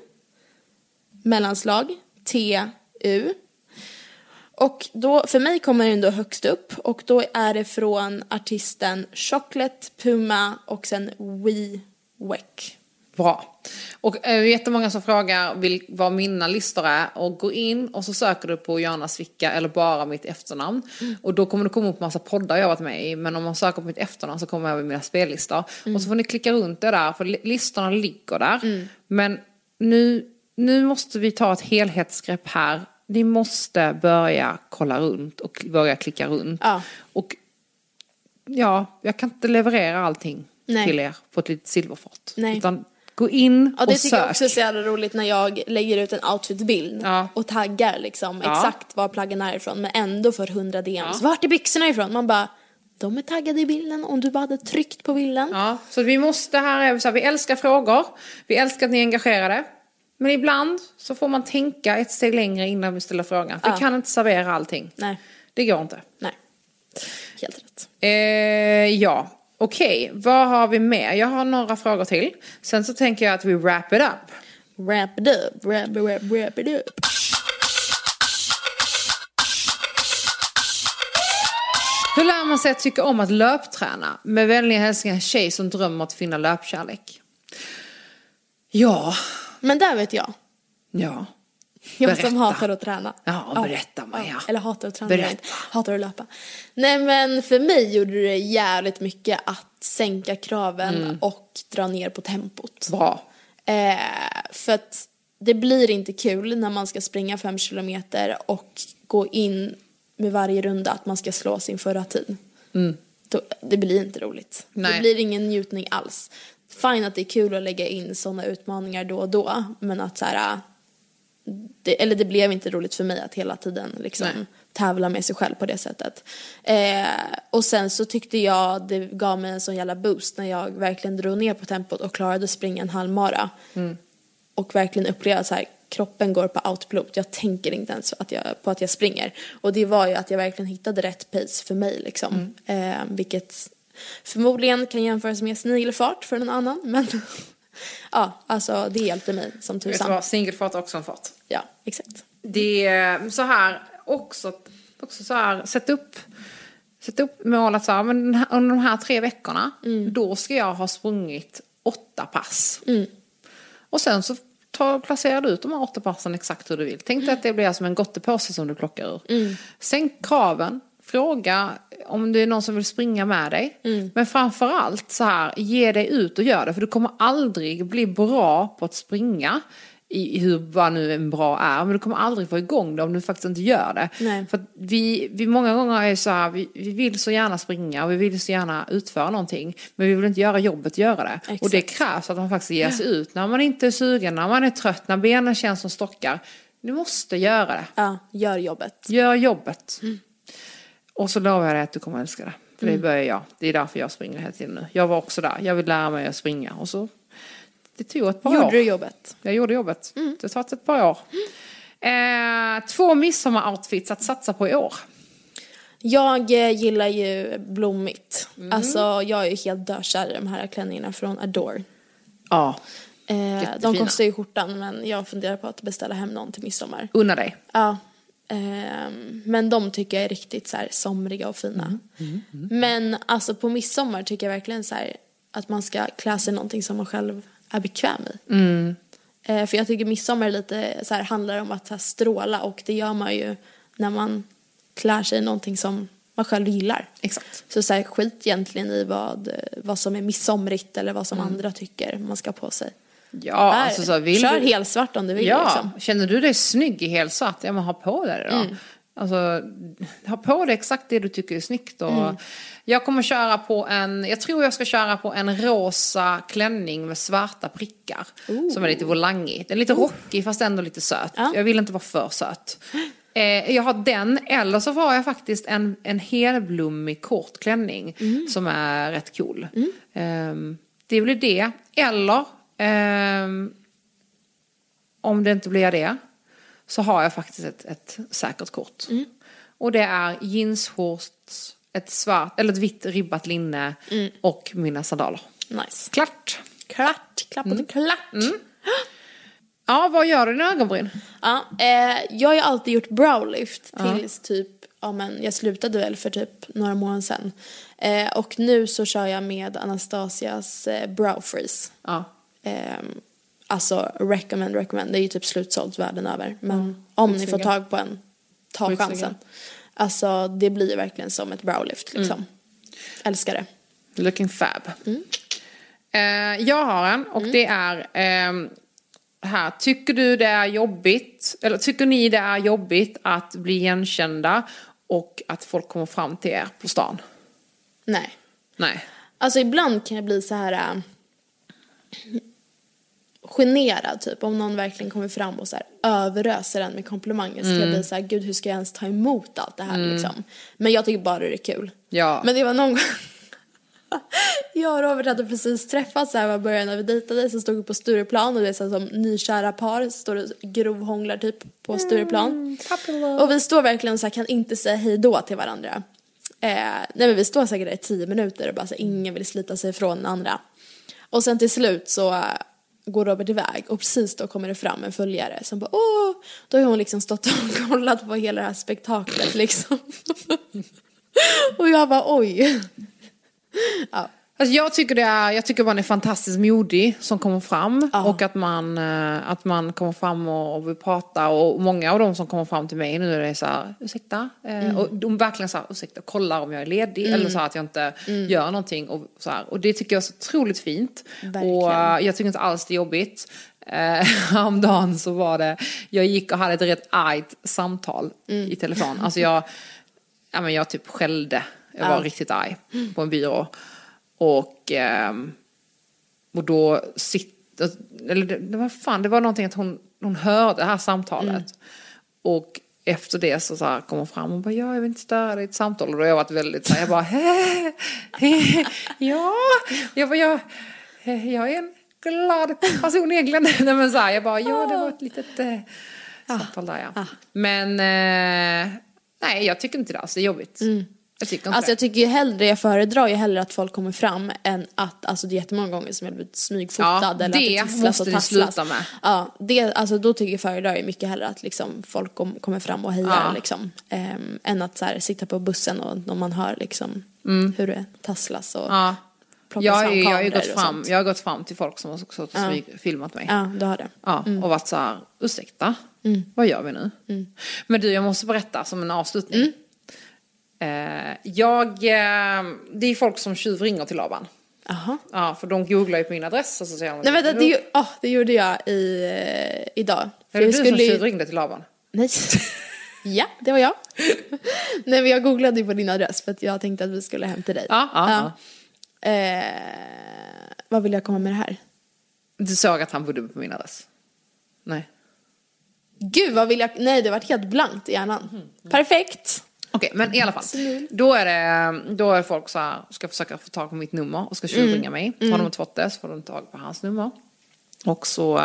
mellanslag T U. Och då, för mig kommer den då högst upp. Och då är det från artisten Chocolate, Puma och sen We Weck. Bra. Och äh, jättemånga som frågar vill, vad mina listor är. Och gå in och så söker du på Johanna Svicka eller bara mitt efternamn. Mm. Och då kommer det komma upp massa poddar jag har varit med i. Men om man söker på mitt efternamn så kommer jag över mina spellistor. Mm. Och så får ni klicka runt det där. För listorna ligger där. Mm. Men nu, nu måste vi ta ett helhetsgrepp här. Ni måste börja kolla runt och börja klicka runt. Ja. Och ja, jag kan inte leverera allting Nej. till er på ett litet silverfat. Nej. Utan gå in ja, och sök. Det tycker jag också är så jävla roligt när jag lägger ut en outfitbild ja. och taggar liksom ja. exakt var plaggen är ifrån. Men ändå för hundra D M's. Ja. Vart är byxorna ifrån? Man bara, de är taggade i bilden om du bara hade tryckt på bilden. Ja, så vi måste här, så här, vi älskar frågor. Vi älskar att ni är engagerade. Men ibland så får man tänka ett steg längre innan vi ställer frågan. För ja. vi kan inte servera allting. Nej. Det går inte. Nej, helt rätt. Eh, ja, okej. Okay. Vad har vi med? Jag har några frågor till. Sen så tänker jag att vi wrap it up. Wrap it up, wrap, wrap, wrap it up. Hur lär man sig att tycka om att löpträna? Med vänliga hälsningar, tjej som drömmer att finna löpkärlek. Ja... Men där vet jag. Ja. Jag berätta. som hatar att träna. Ja, berätta Maja. Ja. Eller hatar att träna. Berätta. Hatar att löpa. Nej men för mig gjorde det jävligt mycket att sänka kraven mm. och dra ner på tempot. Bra. Eh, för att det blir inte kul när man ska springa fem kilometer och gå in med varje runda att man ska slå sin förra tid. Mm. Då, det blir inte roligt. Nej. Det blir ingen njutning alls. Fine att det är kul att lägga in sådana utmaningar då och då. Men att så här, det, eller det blev inte roligt för mig att hela tiden liksom Nej. tävla med sig själv på det sättet. Eh, och sen så tyckte jag det gav mig en sån jävla boost när jag verkligen drog ner på tempot och klarade att springa en halvmara. Mm. Och verkligen uppleva så här, kroppen går på autopilot. Jag tänker inte ens att jag, på att jag springer. Och det var ju att jag verkligen hittade rätt pace för mig liksom. Mm. Eh, vilket förmodligen kan jämföras med snigelfart för någon annan. Men ja, alltså det hjälpte mig som tusan. Vet du vad, snigelfart är också en fart. Ja, exakt. Det är så här också, också så här, sätt upp, sätt upp målet så här, men under de här tre veckorna, mm. då ska jag ha sprungit åtta pass. Mm. Och sen så ta, placerar du ut de här åtta passen exakt hur du vill. Tänk dig mm. att det blir som en gottepåse som du plockar ur. Mm. Sänk kraven. Fråga om det är någon som vill springa med dig. Mm. Men framförallt så här, ge dig ut och gör det. För du kommer aldrig bli bra på att springa i hur vad nu en bra är. Men du kommer aldrig få igång det om du faktiskt inte gör det. Nej. För att vi, vi många gånger är så här, vi, vi vill så gärna springa och vi vill så gärna utföra någonting. Men vi vill inte göra jobbet, göra det. Exakt. Och det krävs att man faktiskt ger sig ut. När man inte är sugen, när man är trött, när benen känns som stockar. Du måste göra det. Ja, gör jobbet. Gör jobbet. Mm. Och så lovar jag dig att du kommer älska det. För mm. det börjar jag. Det är därför jag springer hela tiden nu. Jag var också där. Jag vill lära mig att springa. Och så, det tog ett par gjorde år. Gjorde du jobbet? Jag gjorde jobbet. Mm. Det har tagit ett par år. Mm. Eh, två midsommar-outfits att satsa på i år. Jag eh, gillar ju blommigt. Mm. Alltså jag är ju helt dökär i de här klänningarna från Adore. Ja. Eh, de kostar ju skjortan, men jag funderar på att beställa hem någon till midsommar. Unna dig. Ja. Men de tycker jag är riktigt så här somriga och fina. Mm, mm, mm. Men alltså på midsommar tycker jag verkligen så här att man ska klä sig någonting som man själv är bekväm i. Mm. För jag tycker midsommar lite så här handlar om att så här stråla, och det gör man ju när man klär sig någonting som man själv gillar. Exakt. Så, så här, skit egentligen i vad, vad som är midsomrigt eller vad som mm. andra tycker man ska på sig. Ja, här, alltså så vill kör du... helt svart om du vill. Ja, liksom. Känner du dig snygg i helt svart? Ja, men ha på dig det då. Mm. Alltså, ha på dig exakt det du tycker är snyggt. Och mm. jag kommer köra på en, jag tror jag ska köra på en rosa klänning med svarta prickar. Ooh. Som är lite volangig. Den är lite rockig fast ändå lite söt. Ja. Jag vill inte vara för söt. Eh, jag har den, eller så har jag faktiskt en, en helblommig kort klänning mm. som är rätt cool. Mm. Eh, det blir det. Eller... Um, om det inte blir det så har jag faktiskt ett, ett säkert kort. Mm. Och det är jeansshorts, ett svart eller ett vitt ribbat linne mm. och mina sandaler. Nice. Klart. Klart. Klappat mm. och klart. Mm. Ja, vad gör du i dina ögonbryn? Ja, eh, jag har ju alltid gjort browlift tills ja. typ, ja men jag slutade väl för typ några månader sedan. Eh, och nu så kör jag med Anastasias eh, brow freeze. Ja. Um, alltså recommend, recommend. Det är ju typ slutsålt världen över. Men mm. om ni får tag på en, ta Utsliga. chansen. Alltså det blir verkligen som ett browlift liksom. Mm. Älskar det. Looking fab. Mm. Uh, jag har en och mm. det är um, här. Tycker du det är jobbigt, eller tycker ni det är jobbigt att bli igenkända och att folk kommer fram till er på stan? Nej. Nej. Alltså ibland kan jag bli så här... Uh, generad typ om någon verkligen kommer fram och så här överöser en med komplimanger, så mm. jag blir så här, gud hur ska jag ens ta emot allt det här mm. liksom. Men jag tycker bara det är kul. Ja. Men det var någon gång jag och Robert hade precis träffats så här i början när vi dejtade, så stod vi på Stureplan och det är så här, som nykära par står och grovhånglar typ på Stureplan. Mm, och vi står verkligen så här, kan inte säga hej då till varandra. Eh, nej men vi står säkert där i tio minuter och bara så här, ingen vill slita sig ifrån den andra. Och sen till slut så uh, går Robert iväg och precis då kommer det fram en följare som bara, åh, då har hon liksom stått och kollat på hela det här spektaklet liksom. Och jag bara, oj. Ja. Alltså jag tycker det är, jag tycker man är fantastiskt modig som kommer fram. Ja. Och att man, att man kommer fram och, och vill prata. Och många av dem som kommer fram till mig nu är det så här, ursäkta. Mm. Och de verkligen så här, ursäkta, kollar om jag är ledig. Mm. Eller så här, att jag inte mm. gör någonting. Och, så här. Och det tycker jag är så otroligt fint. Verkligen. Och jag tycker inte alls det är jobbigt. Eh, om dagen så var det, jag gick och hade ett rätt argt samtal mm. i telefon. Alltså jag, ja, men jag typ skällde. Jag var ja. riktigt arg på en byrå. Och, eh, och då sitter, eller det, det var fan, det var någonting att hon hon hörde det här samtalet. Mm. Och efter det så, så här, kom hon fram och bara, ja, jag vill inte störa dig i ett samtal. Och då har jag varit väldigt så här, jag bara, he, he, ja, jag bara, jag, jag är en glad person egentligen. Nej, men så här, jag bara, ja, det var ett litet eh, samtal där, ja. Ah. Men, eh, nej, jag tycker inte det, alltså, det är jobbigt. Mm. Jag tycker inte alltså jag tycker ju hellre, jag föredrar ju hellre att folk kommer fram än att, alltså det är jättemånga gånger som jag blivit smygfotad ja, eller det att det tisslas och tasslas. Sluta med. Ja, det, alltså då tycker jag föredrar ju mycket hellre att liksom folk kom, kommer fram och hejar ja. liksom, ähm, än att så här, sitta på bussen och när man hör liksom mm. hur det tasslas och ja. plockas jag, fram jag, kameror jag, har gått och fram, sånt. jag har gått fram till folk som har också ja. filmat mig. Ja, du har det. Ja, mm. och varit så här, ursäkta, mm. vad gör vi nu? Mm. Men du, jag måste berätta som en avslutning. Mm. Jag, det är folk som tjuvringer till Laban. Aha. Ja, för de googlar ju på min adress och så säger de, nej, vänta, det, oh, det gjorde jag i, eh, idag. Är det du skulle... som tjuvringde till Laban? Nej. Ja, det var jag. Nej, men jag googlade ju på din adress för att jag tänkte att vi skulle hem till dig. Ja, ja, ja. Eh, vad vill jag komma med det här? Du såg att han bodde på min adress? Nej. Gud, vad vill jag... Nej, det var helt blankt i hjärnan. Mm. Perfekt. Okej, okay, men i alla fall. Då är det, då är folk så här, ska försöka få tag på mitt nummer och ska tjuvringa mm. mig. Har mm. de inte fått det så får de tag på hans nummer. Och så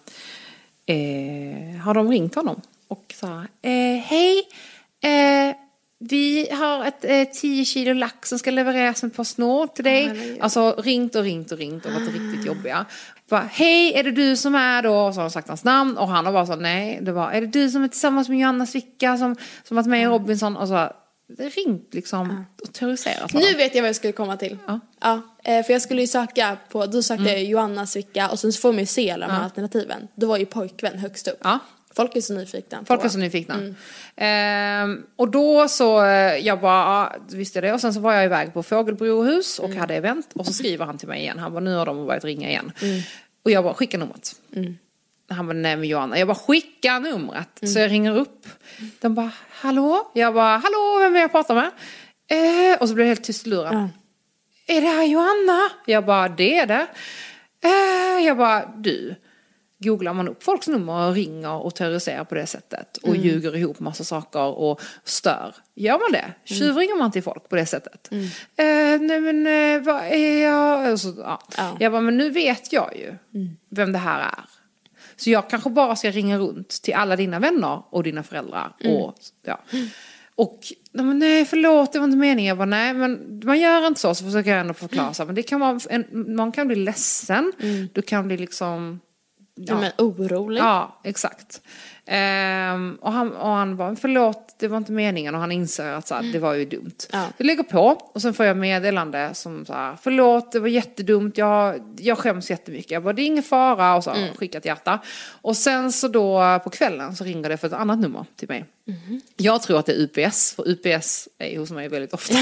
eh, har de ringt honom. Och så här, eh, hej, eh, vi har ett eh, tio kilo lax som ska levereras med Postnord till dig. Ah, alltså ringt och ringt och ringt och varit ah. riktigt jobbiga. Bara, hej, är det du som är då? Och så har de sagt hans namn. Och han har bara så, nej, det var, är det du som är tillsammans med Johanna Svicka som, som varit med i Robinson? Och så, det ringt liksom och terroriserat. Nu vet jag vad jag skulle komma till. Ja. Ja, för jag skulle ju söka på, då sökte mm. jag Johanna Svicka och sen så får man ju se alla de här ja. alternativen. Då var ju pojkvän högst upp. Ja. Folk är så nyfikna. På. Folk är så nyfikna. Mm. Ehm, och då så, jag bara, ja, visste det. Och sen så var jag iväg på Fågelbrohus och mm. hade event. Och så skriver han till mig igen. Han bara, nu har de börjat ringa igen. Mm. Och jag bara, skicka numret. Mm. Han bara, nej men Johanna. Jag bara, skicka numret. Mm. Så jag ringer upp. De bara, hallå? Jag bara, hallå, vem är jag pratar med? Ehm, och så blir det helt tyst i luren. Mm. Är det här Johanna? Jag bara, det är det. Ehm, jag bara, du. Googlar man upp folks nummer och ringer och terroriserar på det sättet och mm. ljuger ihop massa saker och stör. Gör man det? Tjuvringer man till folk på det sättet? Mm. Eh, nej men eh, vad är jag? Alltså, ja. Ja. Jag bara, men nu vet jag ju mm. vem det här är. Så jag kanske bara ska ringa runt till alla dina vänner och dina föräldrar. Mm. Och, ja. Och nej, men nej, förlåt, det var inte meningen. Jag bara, nej, men man gör inte så. Så försöker jag ändå förklara sig. Men det kan vara, en, man kan bli ledsen. Mm. Du kan bli liksom... Ja, men orolig. Ja, exakt. Ehm, och, han, och han bara, förlåt, det var inte meningen. Och han inser att så här, det var ju dumt. Ja. Det lägger på. Och sen får jag meddelande som så här, förlåt, det var jättedumt. Jag, jag skäms jättemycket. Jag bara, det är ingen fara. Och så mm. skickat hjärta. Och sen så då på kvällen så ringer det för ett annat nummer till mig. Mm. Jag tror att det är U P S. För U P S är hos mig väldigt ofta.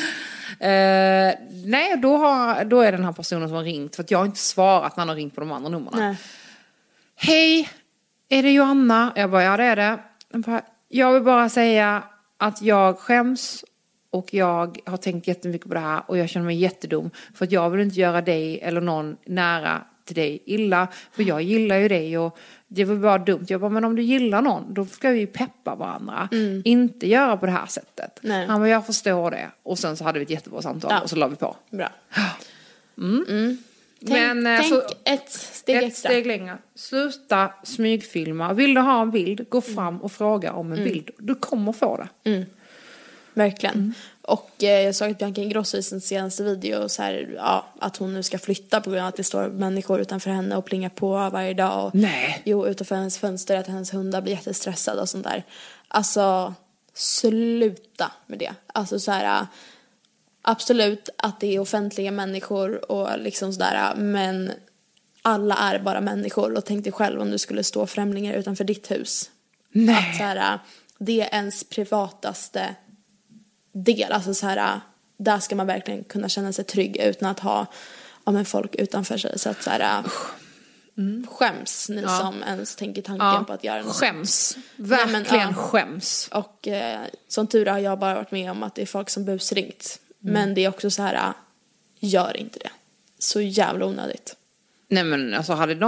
Uh, nej, då, har, då är den här personen som har ringt. För att jag har inte svarat när han har ringt på de andra nummerna. Nej. Hej, är det Johanna? Jag bara, ja det är det. Jag, bara, jag vill bara säga att jag skäms och jag har tänkt jättemycket på det här och jag känner mig jättedum för att jag vill inte göra dig eller någon nära till dig illa, för jag gillar ju dig och det var bara dumt. Jag bara, men om du gillar någon, då ska vi peppa varandra. Mm. Inte göra på det här sättet. Nej. Han bara, jag förstår det. Och sen så hade vi ett jättebra samtal ja. och så la vi på. Bra. Mm. Mm. Tänk, men, tänk så, ett steg ett extra. steg längre. Sluta smygfilma. Vill du ha en bild, gå fram och fråga om en mm. bild. Du kommer få det. Mm. Verkligen. Mm. Och eh, jag såg att Bianca Ingrosso i sin senaste video så här, ja, att hon nu ska flytta på grund av att det står människor utanför henne och plingar på varje dag. Och, Nej. Jo, utanför hennes fönster att hennes hundar blir jättestressade och sånt där. Alltså, sluta med det. Alltså så här... Absolut att det är offentliga människor och liksom sådär, men alla är bara människor. Och tänk dig själv om du skulle stå främlingar utanför ditt hus. Nej. Att såhär, det är ens privataste del. Alltså såhär, där ska man verkligen kunna känna sig trygg utan att ha ja, men folk utanför sig. Så att såhär, mm. skäms ni ja. som ens tänker tanken ja. på att göra något. Skäms, verkligen Nej, men, ja. skäms. Och eh, som tur har jag bara varit med om att det är folk som busringt. Mm. Men det är också så här, gör inte det. Så jävla onödigt. Nej men alltså hade någon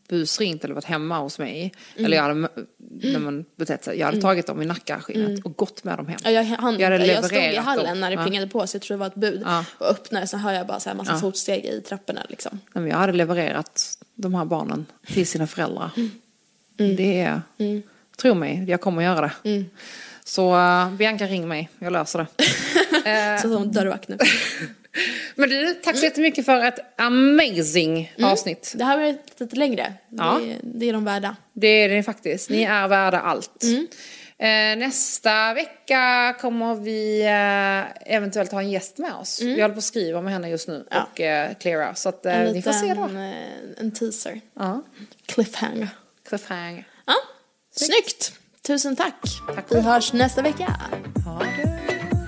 busringt eller varit hemma hos mig. Mm. Eller jag hade, när man betett sig, jag hade mm. tagit dem i nackaskinnet mm. och gått med dem hem. Ja, jag, han, jag, hade jag stod i hallen dem. när det plingade på, så jag tror det var ett bud. Ja. Och öppnade, så hör jag bara så här massa ja. fotsteg i trapporna liksom. Nej, men jag hade levererat de här barnen till sina föräldrar. Mm. Mm. Det är, mm. tro mig, jag kommer att göra det. Mm. Så uh, Bianca, ring mig, jag löser det. Så som dörrvakt nu. Men du, tack så jättemycket för ett amazing mm. avsnitt. Det här var lite längre. Ja. Det, det är de värda. Det är det faktiskt. Ni är värda allt. Mm. Eh, nästa vecka kommer vi eh, eventuellt ha en gäst med oss. Mm. Vi håller på att skriva med henne just nu. Ja. Och eh, cleara. Så att eh, ni får se då. En, en teaser. Ja. Cliffhanger. Cliffhanger. Ja. Snyggt. Tusen tack. tack vi hörs nästa vecka. Ha det.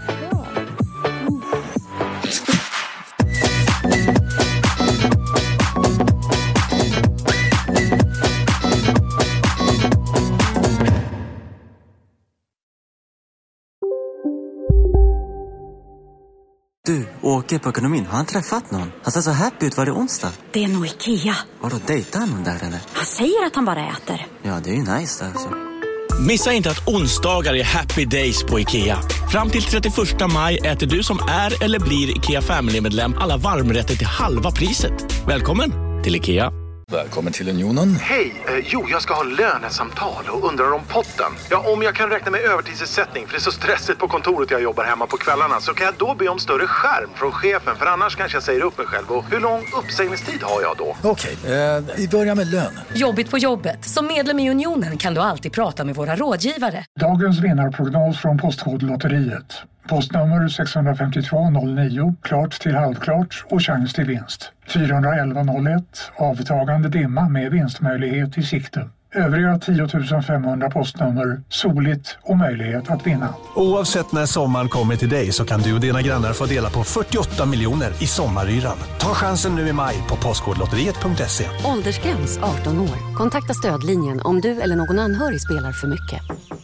Du, Åke på ekonomin, har han träffat någon? Han ser så happy ut, var det onsdag? Det är nog Ikea. Vadå, dejtar han någon där eller? Han säger att han bara äter. Ja, det är ju nice där alltså. Missa inte att onsdagar är happy days på Ikea. Fram till trettioförsta maj äter du som är eller blir Ikea Family-medlem alla varmrätter till halva priset. Välkommen till Ikea. Välkommen till Unionen. Hej, eh, jo jag ska ha lönesamtal och undrar om potten. Ja, om jag kan räkna med övertidsersättning för det är så stressigt på kontoret jag jobbar hemma på kvällarna, så kan jag då be om större skärm från chefen, för annars kanske jag säger upp mig själv. Och hur lång uppsägningstid har jag då? Okej, eh, vi börjar med lön. Jobbigt på jobbet. Som medlem i Unionen kan du alltid prata med våra rådgivare. Dagens vinnarprognos från Postkodlotteriet. Postnummer sex fem två noll nio, klart till halvklart och chans till vinst. fyra ett ett noll ett, avtagande dimma med vinstmöjlighet i sikte. Övriga tio tusen femhundra postnummer, soligt och möjlighet att vinna. Oavsett när sommaren kommer till dig så kan du och dina grannar få dela på fyrtioåtta miljoner i sommaryran. Ta chansen nu i maj på postkodlotteriet punkt se. Åldersgräns arton år. Kontakta stödlinjen om du eller någon anhörig spelar för mycket.